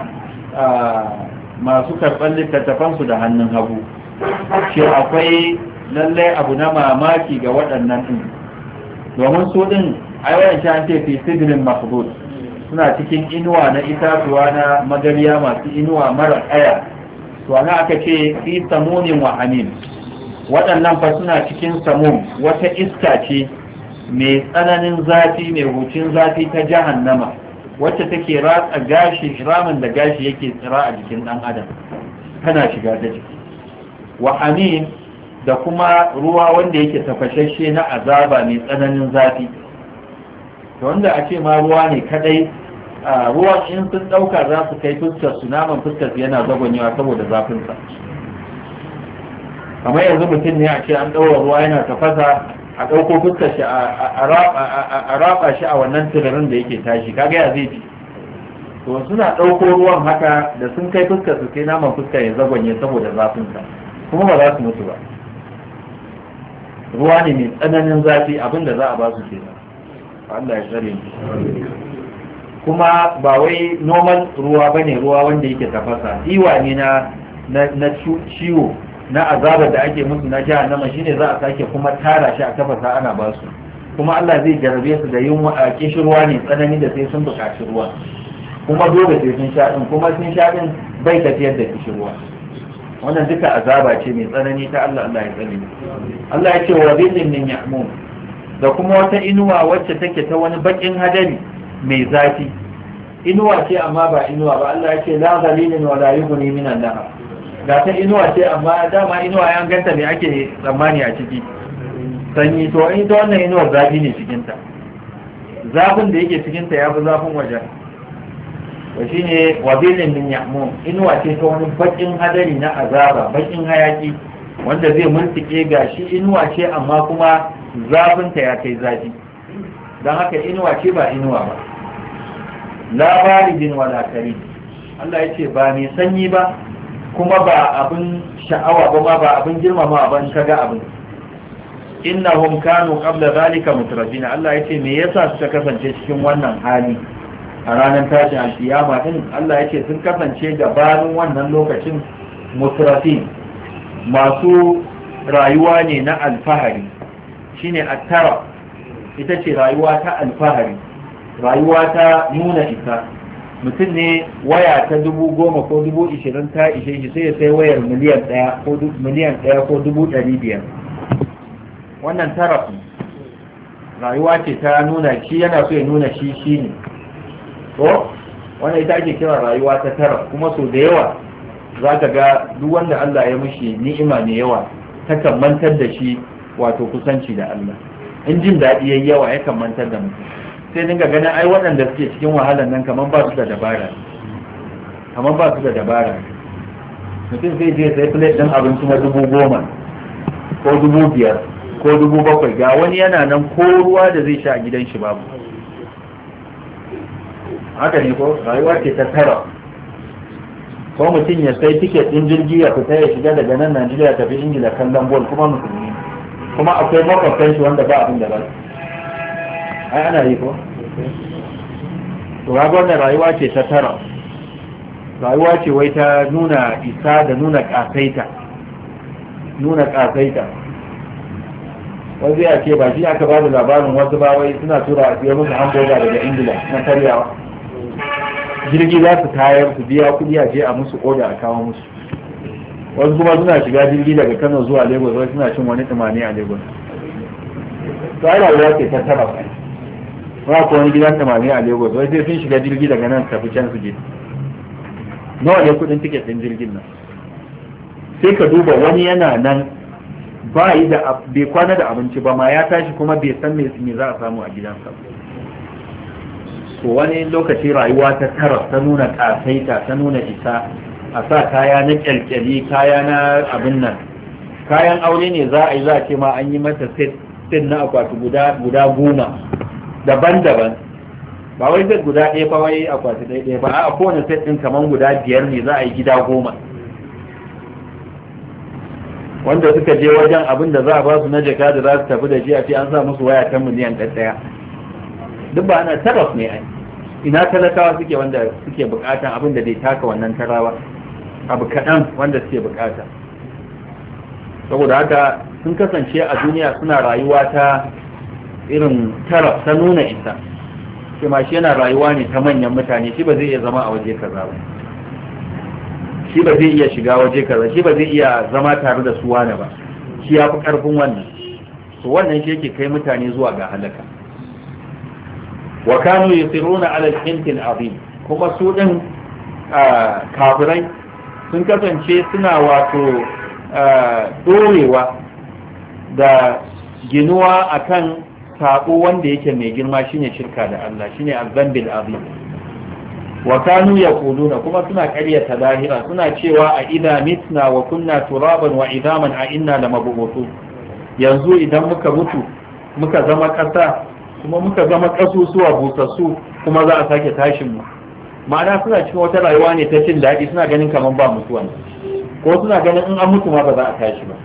masu karɓar littattafansu da hannun hagu ce akwai lallai abu na mamaki ga waɗannan ɗin domin su ɗin aiwayan shi an ce fi sidirin mahbud suna cikin inuwa na itatuwa na magariya masu inuwa mara ƙaya to ana aka ce fi samunin wa hamim waɗannan fa suna cikin samun wata iska ce mai tsananin zafi mai hucin zafi ta jahannama wacce take ratsa gashi ramin da gashi yake tsira a jikin ɗan adam tana shiga ta jiki wa hamim da kuma ruwa wanda yake tafashashe na azaba mai tsananin zafi to wanda a ce ma ruwa ne kadai ruwan in sun dauka za su kai fuskar su naman fuskar su yana zagonyewa saboda zafinsa kamar yanzu mutum ne a ce an daura ruwa yana tafasa a dauko fuskar shi a raba shi a wannan tirarin da yake tashi kaga ya zai ci to suna dauko ruwan haka da sun kai fuskar su sai naman fuskar ya zagonye saboda zafinsa kuma ba za su mutu ba ruwa ne mai tsananin zafi abinda za a ba su ke Allah ya tsare mu kuma ba wai normal ruwa bane, ruwa wanda yake tafasa, iwa ne na ciwo na azabar da ake musu na jahannama, shine za a sake kuma tara shi a tafasa ana ba su, kuma Allah zai jarabe su da yunwa a kishirwa ne tsanani da sai sun buƙaci ruwa, kuma dole sai sun sha din, kuma sun sha din bai tafiyar da kishirwa. Wannan duka azaba ce mai tsanani ta Allah ya tsare. Allah ya ce wa zillin min ya'mun, da kuma wata inuwa wacce take ta wani bakin hadari mai zafi. Inuwa ce amma ba inuwa ba, Allah ya ce la zalilin wa la yughni min an-nahar. Ga ta inuwa ce amma dama inuwa ya ganta ne ake tsammani a ciki sanyi, to in ta wannan inuwar zafi ne cikinta, zafin da yake cikinta ya fi zafin wajen. wa shine wabilin min ya'mun, inuwa ce ta wani bakin hadari na azaba, bakin hayaki wanda zai multike gashi inuwa ce amma kuma zafinta ya kai zafi, don haka inuwa ce ba inuwa ba. la baridin wala karim, Allah ya ce ba mai sanyi ba kuma ba abin sha'awa ba ma ba abin girmama ba in kaga abin. innahum kanu qabla zalika mutrafina, Allah ya ce me yasa suka kasance cikin wannan hali a ranar tashin alkiyama din? Allah ya ce sun kasance gabanin wannan lokacin mutrafin, masu rayuwa ne na alfahari, shine attara, ita ce rayuwa ta alfahari, rayuwa ta nuna isa. mutum ne waya ta 10,000 ko 20,000 ta ishe shi sai ya sai wayar miliyan 1 ko 500,000. wannan taraf rayuwa ce ta nuna shi, yana so ya nuna shi ne. to wannan ita ake kira rayuwa ta taraf. kuma so da yawa za ka ga duk wanda Allah ya mushi ni'ima ne yawa ta mantar da shi wato kusanci da Allah. in jin daɗi yayi yawa ya mantar da mutum, sai dinga ganin ai waɗanda suke cikin wahalar nan kamar ba su da dabara, mutum sai je sai plate ɗin abinci na 10,000 ko 5,000 ko 7,000, ga wani yana nan ko ruwa da zai sha a gidan shi babu. haka ne ko rayuwa ce ta tara. ko mutum ya sai tiket ɗin jirgi ya fita ya shiga daga nan Najeriya tafi Ingila kallon bol, kuma musulmi, kuma akwai makwabtan shi wanda ba abin da ba ai ana yi ko. to ga wannan rayuwa ce ta tara, rayuwa ce wai ta nuna isa da nuna kasaita. wai zai ce ba shi aka ba da labarin wasu ba wai suna tura a siya musu hamburger daga Ingila na karyawa, jirgi za su tayar su biya kudi a je a musu oda a kawo musu. wasu kuma suna shiga jirgi daga Kano zuwa Lagos, wai suna cin wani tumani a Lagos. to ai rayuwa ce ta tara ba ko wani gidan tumani a Lagos, wai sai sun shiga jirgi daga nan tafi can su je. nawa ne kudin tiket din jirgin nan? sai ka duba wani yana nan ba yi da bai kwana da abinci ba ma, ya tashi kuma bai san me za a samu a gidansa. to wani lokaci rayuwa ta tara, ta nuna kasaita, ta nuna isa, a sa kaya na kyalkyali, kaya na abin nan, kayan aure ne za a yi, za a ce ma an yi mata set na akwati guda 10 daban-daban, ba wai set guda ɗaya fa wai akwati ɗaya ba, a kowane set ɗin kamar guda 5 ne za a yi gida 10. wanda suka je wajen abin da za a ba su na jaka da za su tafi da shi a ce an sa musu waya ta miliyan 1. duk ba ana taraf ne ai. ina talakawa suke wanda suke bukatan abin da bai taka wannan tarawa, abu kaɗan wanda suke bukata. saboda haka sun kasance a duniya suna rayuwa ta irin taraf, ta nuna isa. shi ma shi yana rayuwa ne ta manyan mutane, shi ba zai iya zama a waje kaza ba, shi ba zai iya shiga waje kaza, shi ba zai iya zama tare da su wani ba, shi ya fi karfin wannan. to wannan shi yake kai mutane zuwa ga halaka. wa kanu yusiruna ala al-hint al-azim, kuma su din kafirai sun kasance suna wato dorewa da ginuwa akan sabo wanda yake mai girma, shine shirka da Allah, shine al-dhanbil azim. wa kanu yaquluna, kuma suna ƙaryata lahira, suna cewa a idza mitna wa kunna turaban wa idaman a inna lamab'uthun, yanzu idan muka mutu muka zama ƙasa kuma muka zama ƙasusuwa busassu kuma za a sake tashin mu. ma'ana suna cikin wata rayuwa ne ta cin daɗi, suna ganin kamar ba mutuwa ne, ko suna ganin in an mutu ma ba za a tashi ba.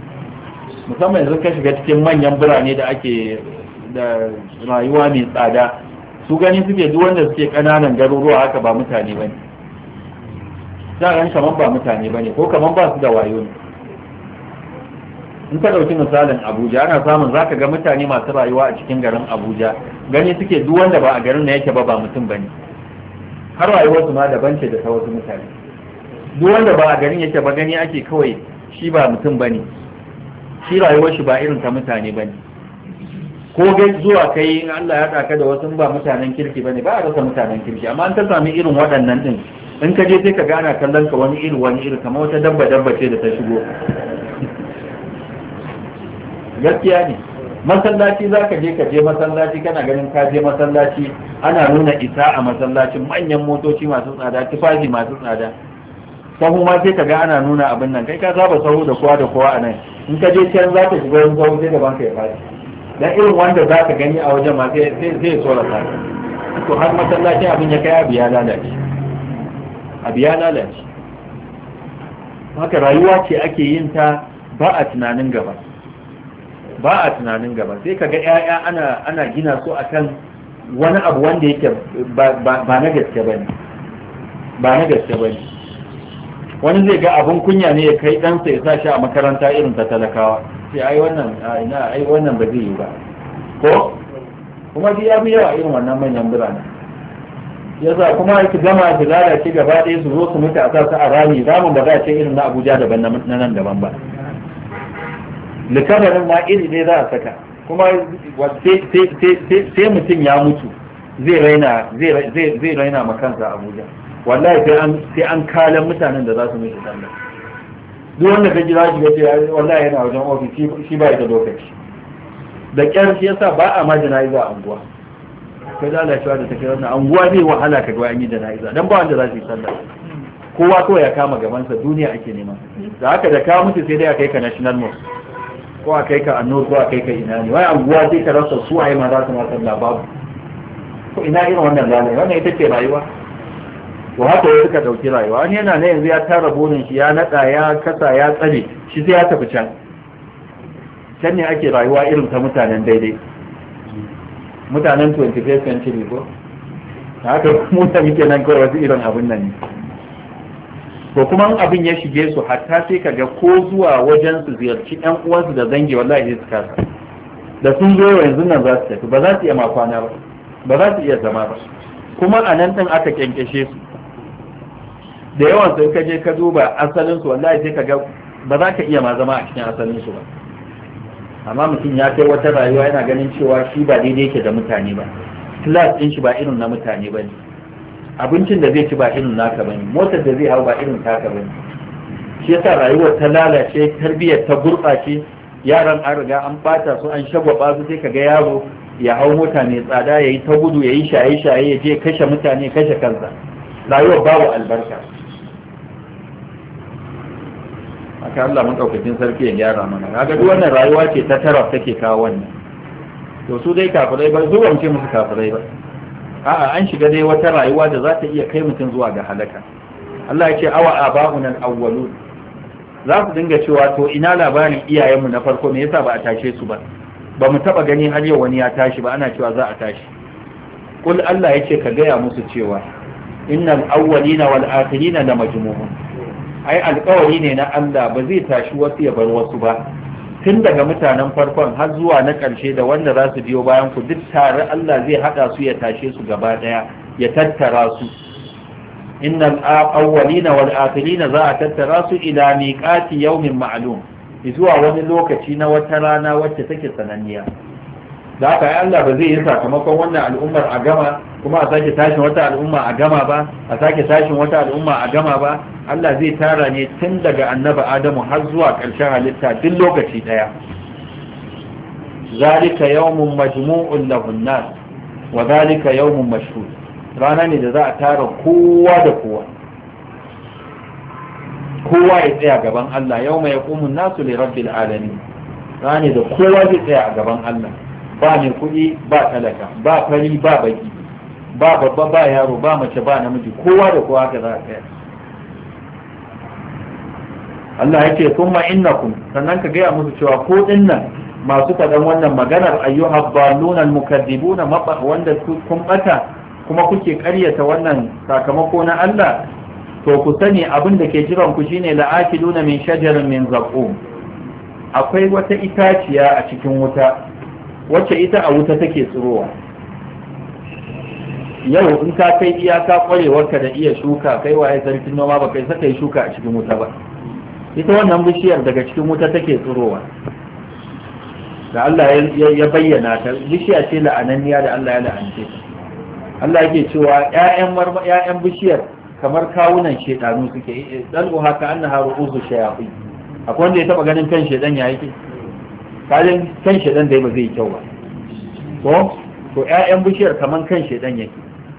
musamman yanzu ka shiga cikin manyan birane da ake da rayuwa mai tsada, su gani suke duk wanda suke kananan garuruwa haka ba mutane bane, za a kaman ba mutane bane ko kaman ba su da wayo ne. in ka ɗauki misalin Abuja ana samun zaka ga mutane masu rayuwa a cikin garin Abuja gani suke duk wanda ba a garin na yake ba mutum bane, har rayuwarsu ma daban ce da ta wasu mutane. duk wanda ba a garin yake ba gani ake kawai shi ba mutum bane, shi rayuwar shi ba irin ta mutane bane. ko gai zuwa kai in Allah ya daka da wasu ba mutanen kirki bane, ba a rasa mutanen kirki, amma an ta sami irin waɗannan din in ka je sai ka gana kallon ka wani iri kamar wata dabba ce da ta shigo. gaskiya ne. Masallaci za ka je masallaci kana ganin ka je masallaci ana nuna isa a masallacin, manyan motoci masu tsada, tufafi masu tsada, sahu ma sai ka ga ana nuna abin nan, kai ka saba sahu da kowa a nan, in ka je can za ka shiga wani sahu sai gaban ka ya fashi, dan irin wanda za ka gani a wajen ma sai tsorata. to har masallaci abin ya kai abu ya lalace. haka rayuwa ce ake yin ta ba a tunanin gaba, sai kaga ƴaƴa ana gina su akan wani abu wanda yake ba na gaske bane. wani zai ga abun kunya ne ya kai ɗansa ya sa shi a makaranta irin ta talakawa, sai ai wannan ba zai yi ba ko kuma ya fi yawa irin wannan manyan birane. yasa kuma ki gama ki lalace gaba ɗaya su zo su mutu a sa su a rami, ramin ba za a ce irin na Abuja daban na nan daban ba. likabarin ma iri ne za a saka, kuma sai mutum ya mutu zai raina makansa Abuja. wallahi sai an kalan mutanen da za su mishi sallah. duk wanda ka jira shi ce wallahi yana wajen ofis shi ba da lokaci da kyar, shi yasa ba a ma jana'iza a anguwa. kai lalacewa da take wannan anguwa zai wahala ka ga an yi jana'iza dan ba wanda za su yi sallah, kowa kawai ya kama gabansa, duniya ake nema. da haka da ka mutu sai dai a kai ka national mosque ko a kai ka annur ko a kai ka ina ne, wai anguwa sai ka rasa su ai ma za su ma sallah babu. ko ina irin wannan lalai, wannan ita ce rayuwa. to haka wai suka dauki rayuwa, wani yana ne yanzu ya tara burin shi, ya nada, ya kasa, ya tsare shi, sai ya tafi can ne ake rayuwa irin ta mutanen daidai, mutanen 21st century ko haka mu da muke nan kawai wasu irin abin nan ne. to kuma abin ya shige su hatta sai kaga ko zuwa wajen su ziyarci ɗan uwansu da zangi wallahi su kasa, da sun zo yanzu nan za su tafi, ba za su iya makwana ba za su iya zama ba, kuma a nan ɗin aka kyankyashe su da yawan sai ka je ka duba asalin su wallahi sai kaga ba za ka iya ma zama a cikin asalin su ba. amma mutum ya kai wata rayuwa yana ganin cewa shi ba daidai yake da mutane ba, class ɗin shi ba irin na mutane ba ne, abincin da zai ci ba irin naka bane, motar da zai hau ba irin taka bane. shi yasa rayuwar ta lalace, tarbiyyar ta gurɓace, yaran an riga an bata su, an shagwaba su, sai kaga yaro ya hau mota mai tsada, yayi ta gudu, yayi shaye-shaye, ya je kashe mutane, kashe kansa. rayuwar babu albarka. haka Allah mun daukakin sarki ya gyara mana. kaga duk wannan rayuwa ce ta taraf take kawo wannan. to su dai kafirai ba, zuwa ce musu kafirai ba, a'a an shiga dai wata rayuwa da za ta iya kai mutum zuwa ga halaka. Allah ya ce awa aba'una al-awwalun, za su dinga cewa to ina labarin iyayenmu na farko, me yasa ba a tashe su ba mu taba gani har yau wani ya tashi ba, ana cewa za a tashi. kul Allah ya ce ka gaya musu cewa innal awwalina wal akhirina la majmu'un, ai alƙawari ne na Allah ba zai tashi wasu ya bar wasu ba, tun daga mutanen farkon har zuwa na ƙarshe da wanda za su biyo bayan ku, duk tare Allah zai haɗa su ya tashe su gaba ɗaya, ya tattara su. innal awwalina wal akhirina za a tattara su ila miqati yawmin ma'lum, zuwa wani lokaci na wata rana wacce take sananniya. da haka ai Allah ba zai yi sakamakon wannan al'ummar a gama kuma a sake tashin wata al'umma a gama ba, a sake tashin wata al'umma a gama ba. Allah zai tara ne tun daga annabi Adamu har zuwa ƙarshen halitta duk lokaci ɗaya. zalika yawmun majmu'un lahun nas wa zalika yawmun mashhud, rana ne da za a tara kowa da kowa ya tsaya gaban Allah. yawma yaqumu an-nasu li rabbil alamin, rana ne da kowa zai tsaya a gaban Allah, ba mai kuɗi ba talaka, ba fari ba baki, ba babba ba yaro, ba mace ba namiji, kowa da kowa ka za a tsaya. Allah yake kuma innakum, sannan ka gaya musu cewa ko dinnan masu faɗan wannan maganar ayyuhal dalluna al-mukaththibuna wanda kun bata kuma kuke ƙaryata wannan sakamako na Allah to ku sani abin da ke jiran ku shine la'akiluna min shajarin min zaqum akwai wata itaciya a cikin wuta wacce ita a wuta take tsirowa. Yau in ka kai iyaka kwarewarka da iya shuka kai waye sarkin noma ba kai saka yi shuka a cikin wuta ba, ita wannan bishiyar daga cikin wuta take tsirowa da Allah ya bayyana ta. Bishiya ce la'ananniya da Allah ya la'ance ta. Allah yake cewa ƴaƴan bishiyar kamar kawunan shedanu suke, dal'u haka annaha ru'usu shayatin. Akwai wanda ya taba ganin kan shedan ya yake? Kalin kan shedan dai ba zai kyau ba to ƴaƴan bishiyar kamar kan shedan yake.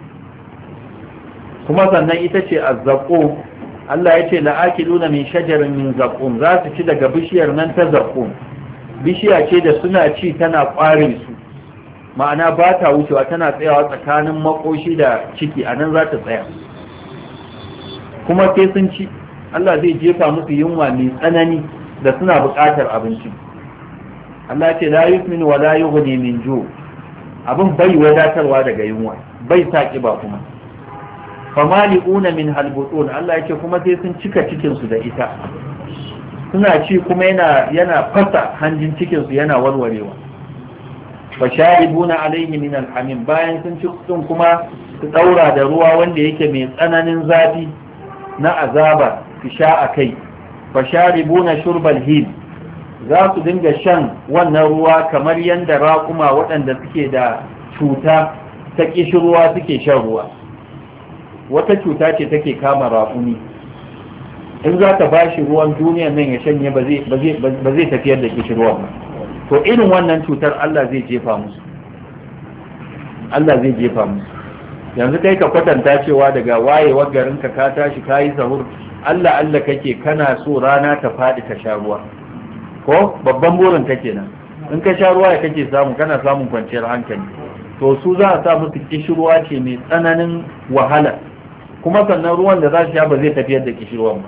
Kuma sannan ita ce azzaqum. Allah ya ce la'akiluna min shajarin min zaqum, za su ci daga bishiyar nan ta zaqum. Bishiya ce da suna ci tana ƙware su, ma'ana ba ta wucewa, tana tsayawa tsakanin makoshi da ciki, a nan za ta tsaya kuma sai sun ci. Allah zai jefa musu yunwa mai tsanani da suna buƙatar abinci. Allah ce la yusmin wa la yughni min ju, abin bai wadatarwa daga yunwa, bai sa kiba kuma. famali'una min halbutun, Allah ya ce kuma sai sun cika cikin su da ita, suna ci kuma yana fasa hanjin cikin su yana warwarewa. fasharibuna alaihi min alhamim, bayan sun ci sun kuma su daura da ruwa wanda yake mai tsananin zafi na azaba su sha a kai. fasharibuna shurbal hil, za su dinga shan wannan ruwa kamar yadda raƙuma waɗanda suke da cuta ta ƙishirwa suke shan ruwa. Wata cuta ce take kama raƙumi, in za ka ba shi ruwan duniyan nan ya shanye ba zai tafiyar da ƙishirwa ba. To irin wannan cutar Allah zai jefa musu. Allah zai jefa musu. Yanzu kai ka kwatanta cewa daga wayewar garinka ka tashi ka yi sahur, Allah kake kana so rana ta faɗi ka sha ruwa. Ko babban burin ka kenan. In ka sha ruwa ya kake samu, kana samun kwanciyar hankali. To su za a sa musu kishirwa ce mai tsananin wahala. Kuma sannan ruwan da za su sha ba zai tafiyar da kishirwan ba.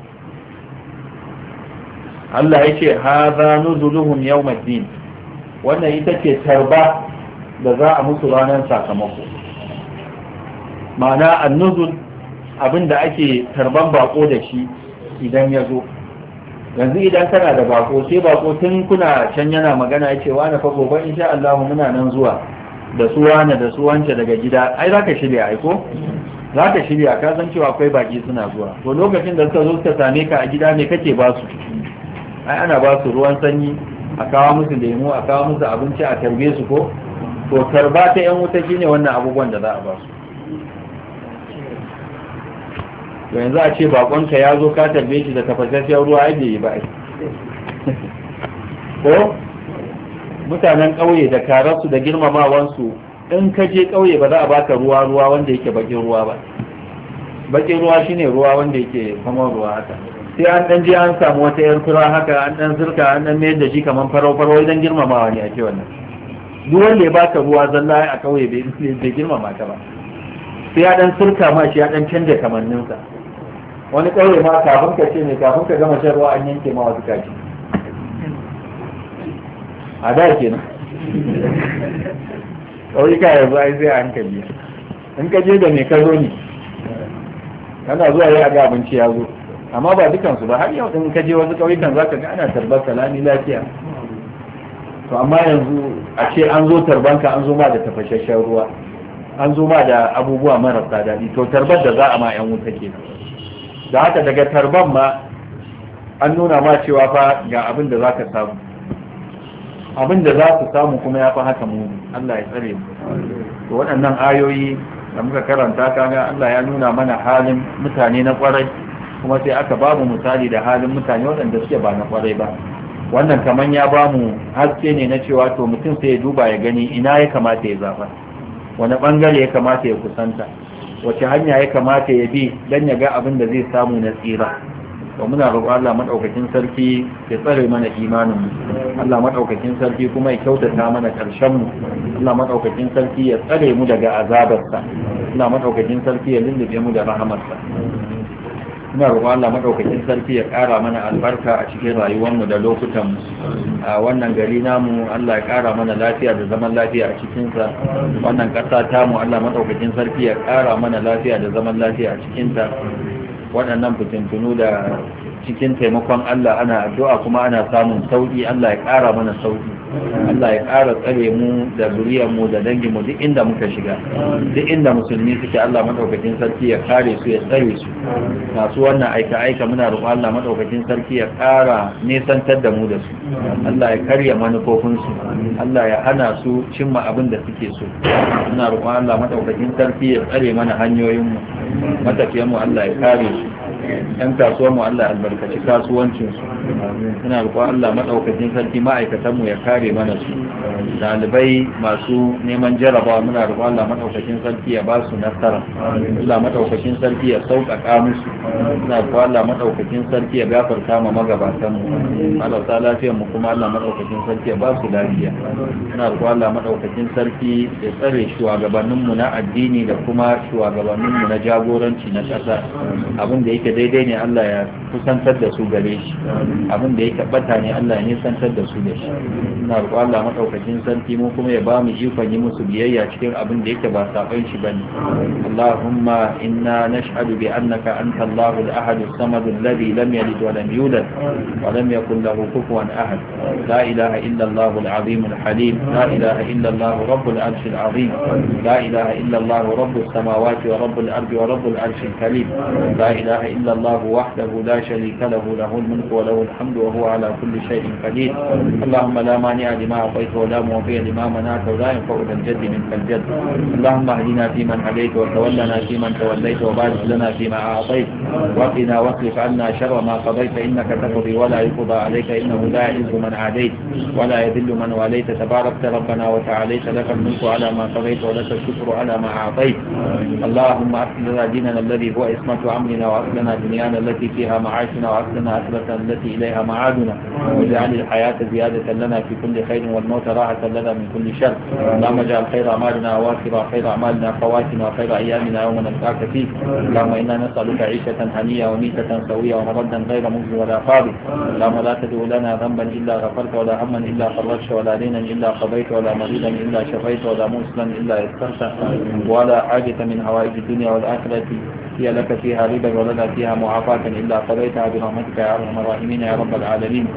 Allah ya ce haza nuzuluhum yawmaddin, wannan ita ce tarba da za a musu ranar sakamako. Ma'ana annuzul abinda ake tarban bako da shi idan ya zo. Yanzu idan kana da bako, sai bako tun kuna can yana magana ya ce wani fa gobe insha Allah muna nan zuwa da su wani da su wance daga gida, ai zaka shirya aiko? Zaka shirya, ka san cewa akwai baki suna zuwa. To lokacin da suka zo suka same ka a gida me kake ba su? Ai ana ba su ruwan sanyi, a kawo musu lemu, a kawo musu abinci, a tarbe su ko? To tarba ta yan wuta shine wannan abubuwan da za a ba su. To yanzu a ce bakonka ya zo ka tarbe shi da tafasasshen ruwa ai bai yi ba ko mutanen ƙauye da kararsu da girmamawansu, in ka je ƙauye ba za a baka ruwa wanda yake bakin ruwa ba. Bakin ruwa shine ruwa wanda yake kamar ruwa haka, sai an dan je an samu wata yar kura haka, an dan zurka, an dan mayar da shi kamar farau idan girmamawa ne ake wannan. Duk wanda ya baka ruwa zalla a ƙauye bai girmama ka ba, sai ya dan surka ma shi, ya dan canja kamanninsa. Wani ƙauye ma kafin ka ce ne, kafin ka gama shan ruwa an yanke ma wasu kaji a da kenan. ƙauyuka yanzu ai sai a hankali, in ka je da me ka zo ne, kana zuwa ya ga abinci ya zo. Amma ba dukansu ba, har yau in ka je wasu ƙauyukan za ka ga ana tarbar salami lafiya. To amma yanzu a ce an zo tarbanka, an zo ma da tafashashen ruwa, an zo ma da abubuwa marasa daɗi, to tarbar da za a ma 'yan wuta kenan. Da haka daga tarban ma an nuna ma cewa fa ga abin da za ka samu, abin da za su samu kuma ya fi haka mu. Allah ya tsare mu. To waɗannan ayoyi da muka karanta kaga Allah ya nuna mana halin mutane na kwarai, kuma sai aka ba mu misali da halin mutane waɗanda suke ba na kwarai ba. Wannan kaman ya ba mu haske ne na cewa to mutum sai ya duba ya gani ina ya kamata ya zaɓa, wani ɓangare ya kamata ya kusanta, wace hanya ya kamata ya bi don ya ga abin da zai samu na tsira. To muna roƙo Allah madaukakin sarki ya tsare mana imanin mu, Allah madaukakin sarki kuma ya kyautata mana ƙarshen mu, Allah madaukakin sarki ya tsare mu daga azabarsa, Allah madaukakin sarki ya lullube mu da rahamarsa. muna roƙon Allah madaukakin sarki ya ƙara mana albarka a cikin rayuwarmu da lokutan a wannan gari namu. Allah ya ƙara mana lafiya da zaman lafiya a cikinsa. Wannan ƙasa tamu Allah madaukakin sarki ya ƙara mana lafiya da zaman lafiya a cikinta. Waɗannan fitintunu da cikin taimakon Allah ana addu'a kuma ana samun sauki. Allah ya ƙara mana sauki, Allah ya ƙara tsare mu da zuriyar mu da dangin mu duk inda muka shiga, duk inda musulmi suke Allah madaukakin sarki ya kare su ya tsare su. Masu wannan aika muna roƙon Allah madaukakin sarki ya ƙara nesantar da mu da su. Allah ya karya manufofin su, Allah ya hana su cimma abin da suke so. Muna roƙon Allah madaukakin sarki ya tsare mana hanyoyin mu, matafiyan mu Allah ya kare su. Yan kasuwar mu Allah albarkaci kasuwancin su. Muna roƙon Allah madaukakin sarki ma'aikatan mu ya kare mana su. Dalibai masu neman jarabawa muna roƙon Allah madaukakin sarki ya ba su nasara. Allah madaukakin sarki ya sauƙaƙa musu. Muna roƙon Allah madaukakin sarki ya gafarta ma magabatan mu. Allah ta lafiyar mu kuma Allah madaukakin sarki ya ba su lafiya. Muna roƙon Allah madaukakin sarki ya tsare shugabannin mu na addini da kuma shugabannin mu na jagoranci na ƙasa. Abin da yake daidai ne Allah ya kusantar da su gare shi, abin da ya tabbata ne Allah ya nisantar da su da shi. Ina roƙon Allah madaukakin sarki mu kuma ya ba mu ikon yi musu biyayya cikin abin da yake ba saban shi bane. Allahumma inna nashhadu bi annaka anta Allahu al-ahad as-samad alladhi lam yalid wa lam yulad wa lam yakul lahu kufuwan ahad. La ilaha illa Allah al-azim al-halim. La ilaha illa Allah rabbul arsh al-azim. La ilaha illa Allah rabbus samawati wa rabbul ardi wa rabbul arsh al-karim. La ilaha illa Allah wahdahu la sharika lahu lahu al-mulku wa lahu al-hamdu wa huwa ala kulli shay'in qadir. Allahumma la mani'a lima a'tayta wa la mu'tiya lima mana'ta wa la yanfa'u dhal-jadd minkal jadd. Allahumma ihdina fiman hadayta wa tawallana fiman tawallayta wa barik lana fima a'tayta wa qina wasrif 'anna sharra ma qadayta innaka taqdi wa la yuqda 'alayka innahu la ya'izzu man 'adayta wa la yadhillu man walayta tabarakta rabbana wa ta'alayta lakal mulku 'ala ma qadayta wa lakal shukru 'ala ma a'tayta. Allahumma aslih lana dinana alladhi huwa ismatu amrina wa aslih lana دنيانا التي فيها معاشنا وأصلنا أسرة التي إليها معادنا واجعل الحياة زيادة لنا في كل خير والموت راحة لنا من كل شر. اللهم اجعل خير أعمالنا أواخر خير أعمالنا خواتنا وخير أيامنا يوم نلقاك فيه. اللهم إنا نسألك عيشة هنية وميتة سوية ومردا غير مخزي ولا قاضي. اللهم لا تدع لنا ذنبا إلا غفرت ولا هما إلا فرجت ولا دينا إلا قضيت ولا مريضا إلا شفيت ولا مسلما إلا يسرت ولا حاجة من هوائج الدنيا والآخرة هي لك فيها ربا ولنا فيها معافاة إلا قضيتها برحمتك يا أرحم الراحمين يا رب العالمين.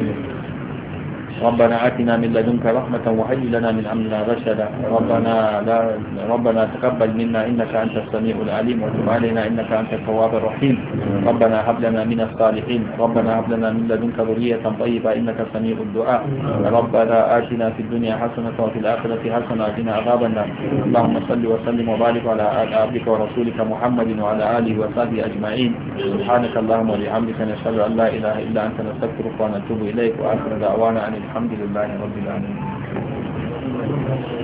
ربنا آتنا من لدنك رحمة وهيئ لنا من أمرنا رشدا. ربنا تقبل منا إنك أنت السميع العليم وتب علينا إنك أنت التواب الرحيم. ربنا هب لنا من الصالحين. ربنا هب لنا من لدنك ذرية طيبة إنك سميع الدعاء. ربنا آتنا في الدنيا حسنة وفي الآخرة حسنة وقنا عذاب النار. اللهم صل وسلم وبارك على عبدك ورسولك محمد وعلى آله وصحبه أجمعين. سبحانك اللهم وبحمدك نشهد أن لا إله إلا أنت نستغفرك ونتوب إليك وآخر دعوانا أن الحمد لله رب العالمين.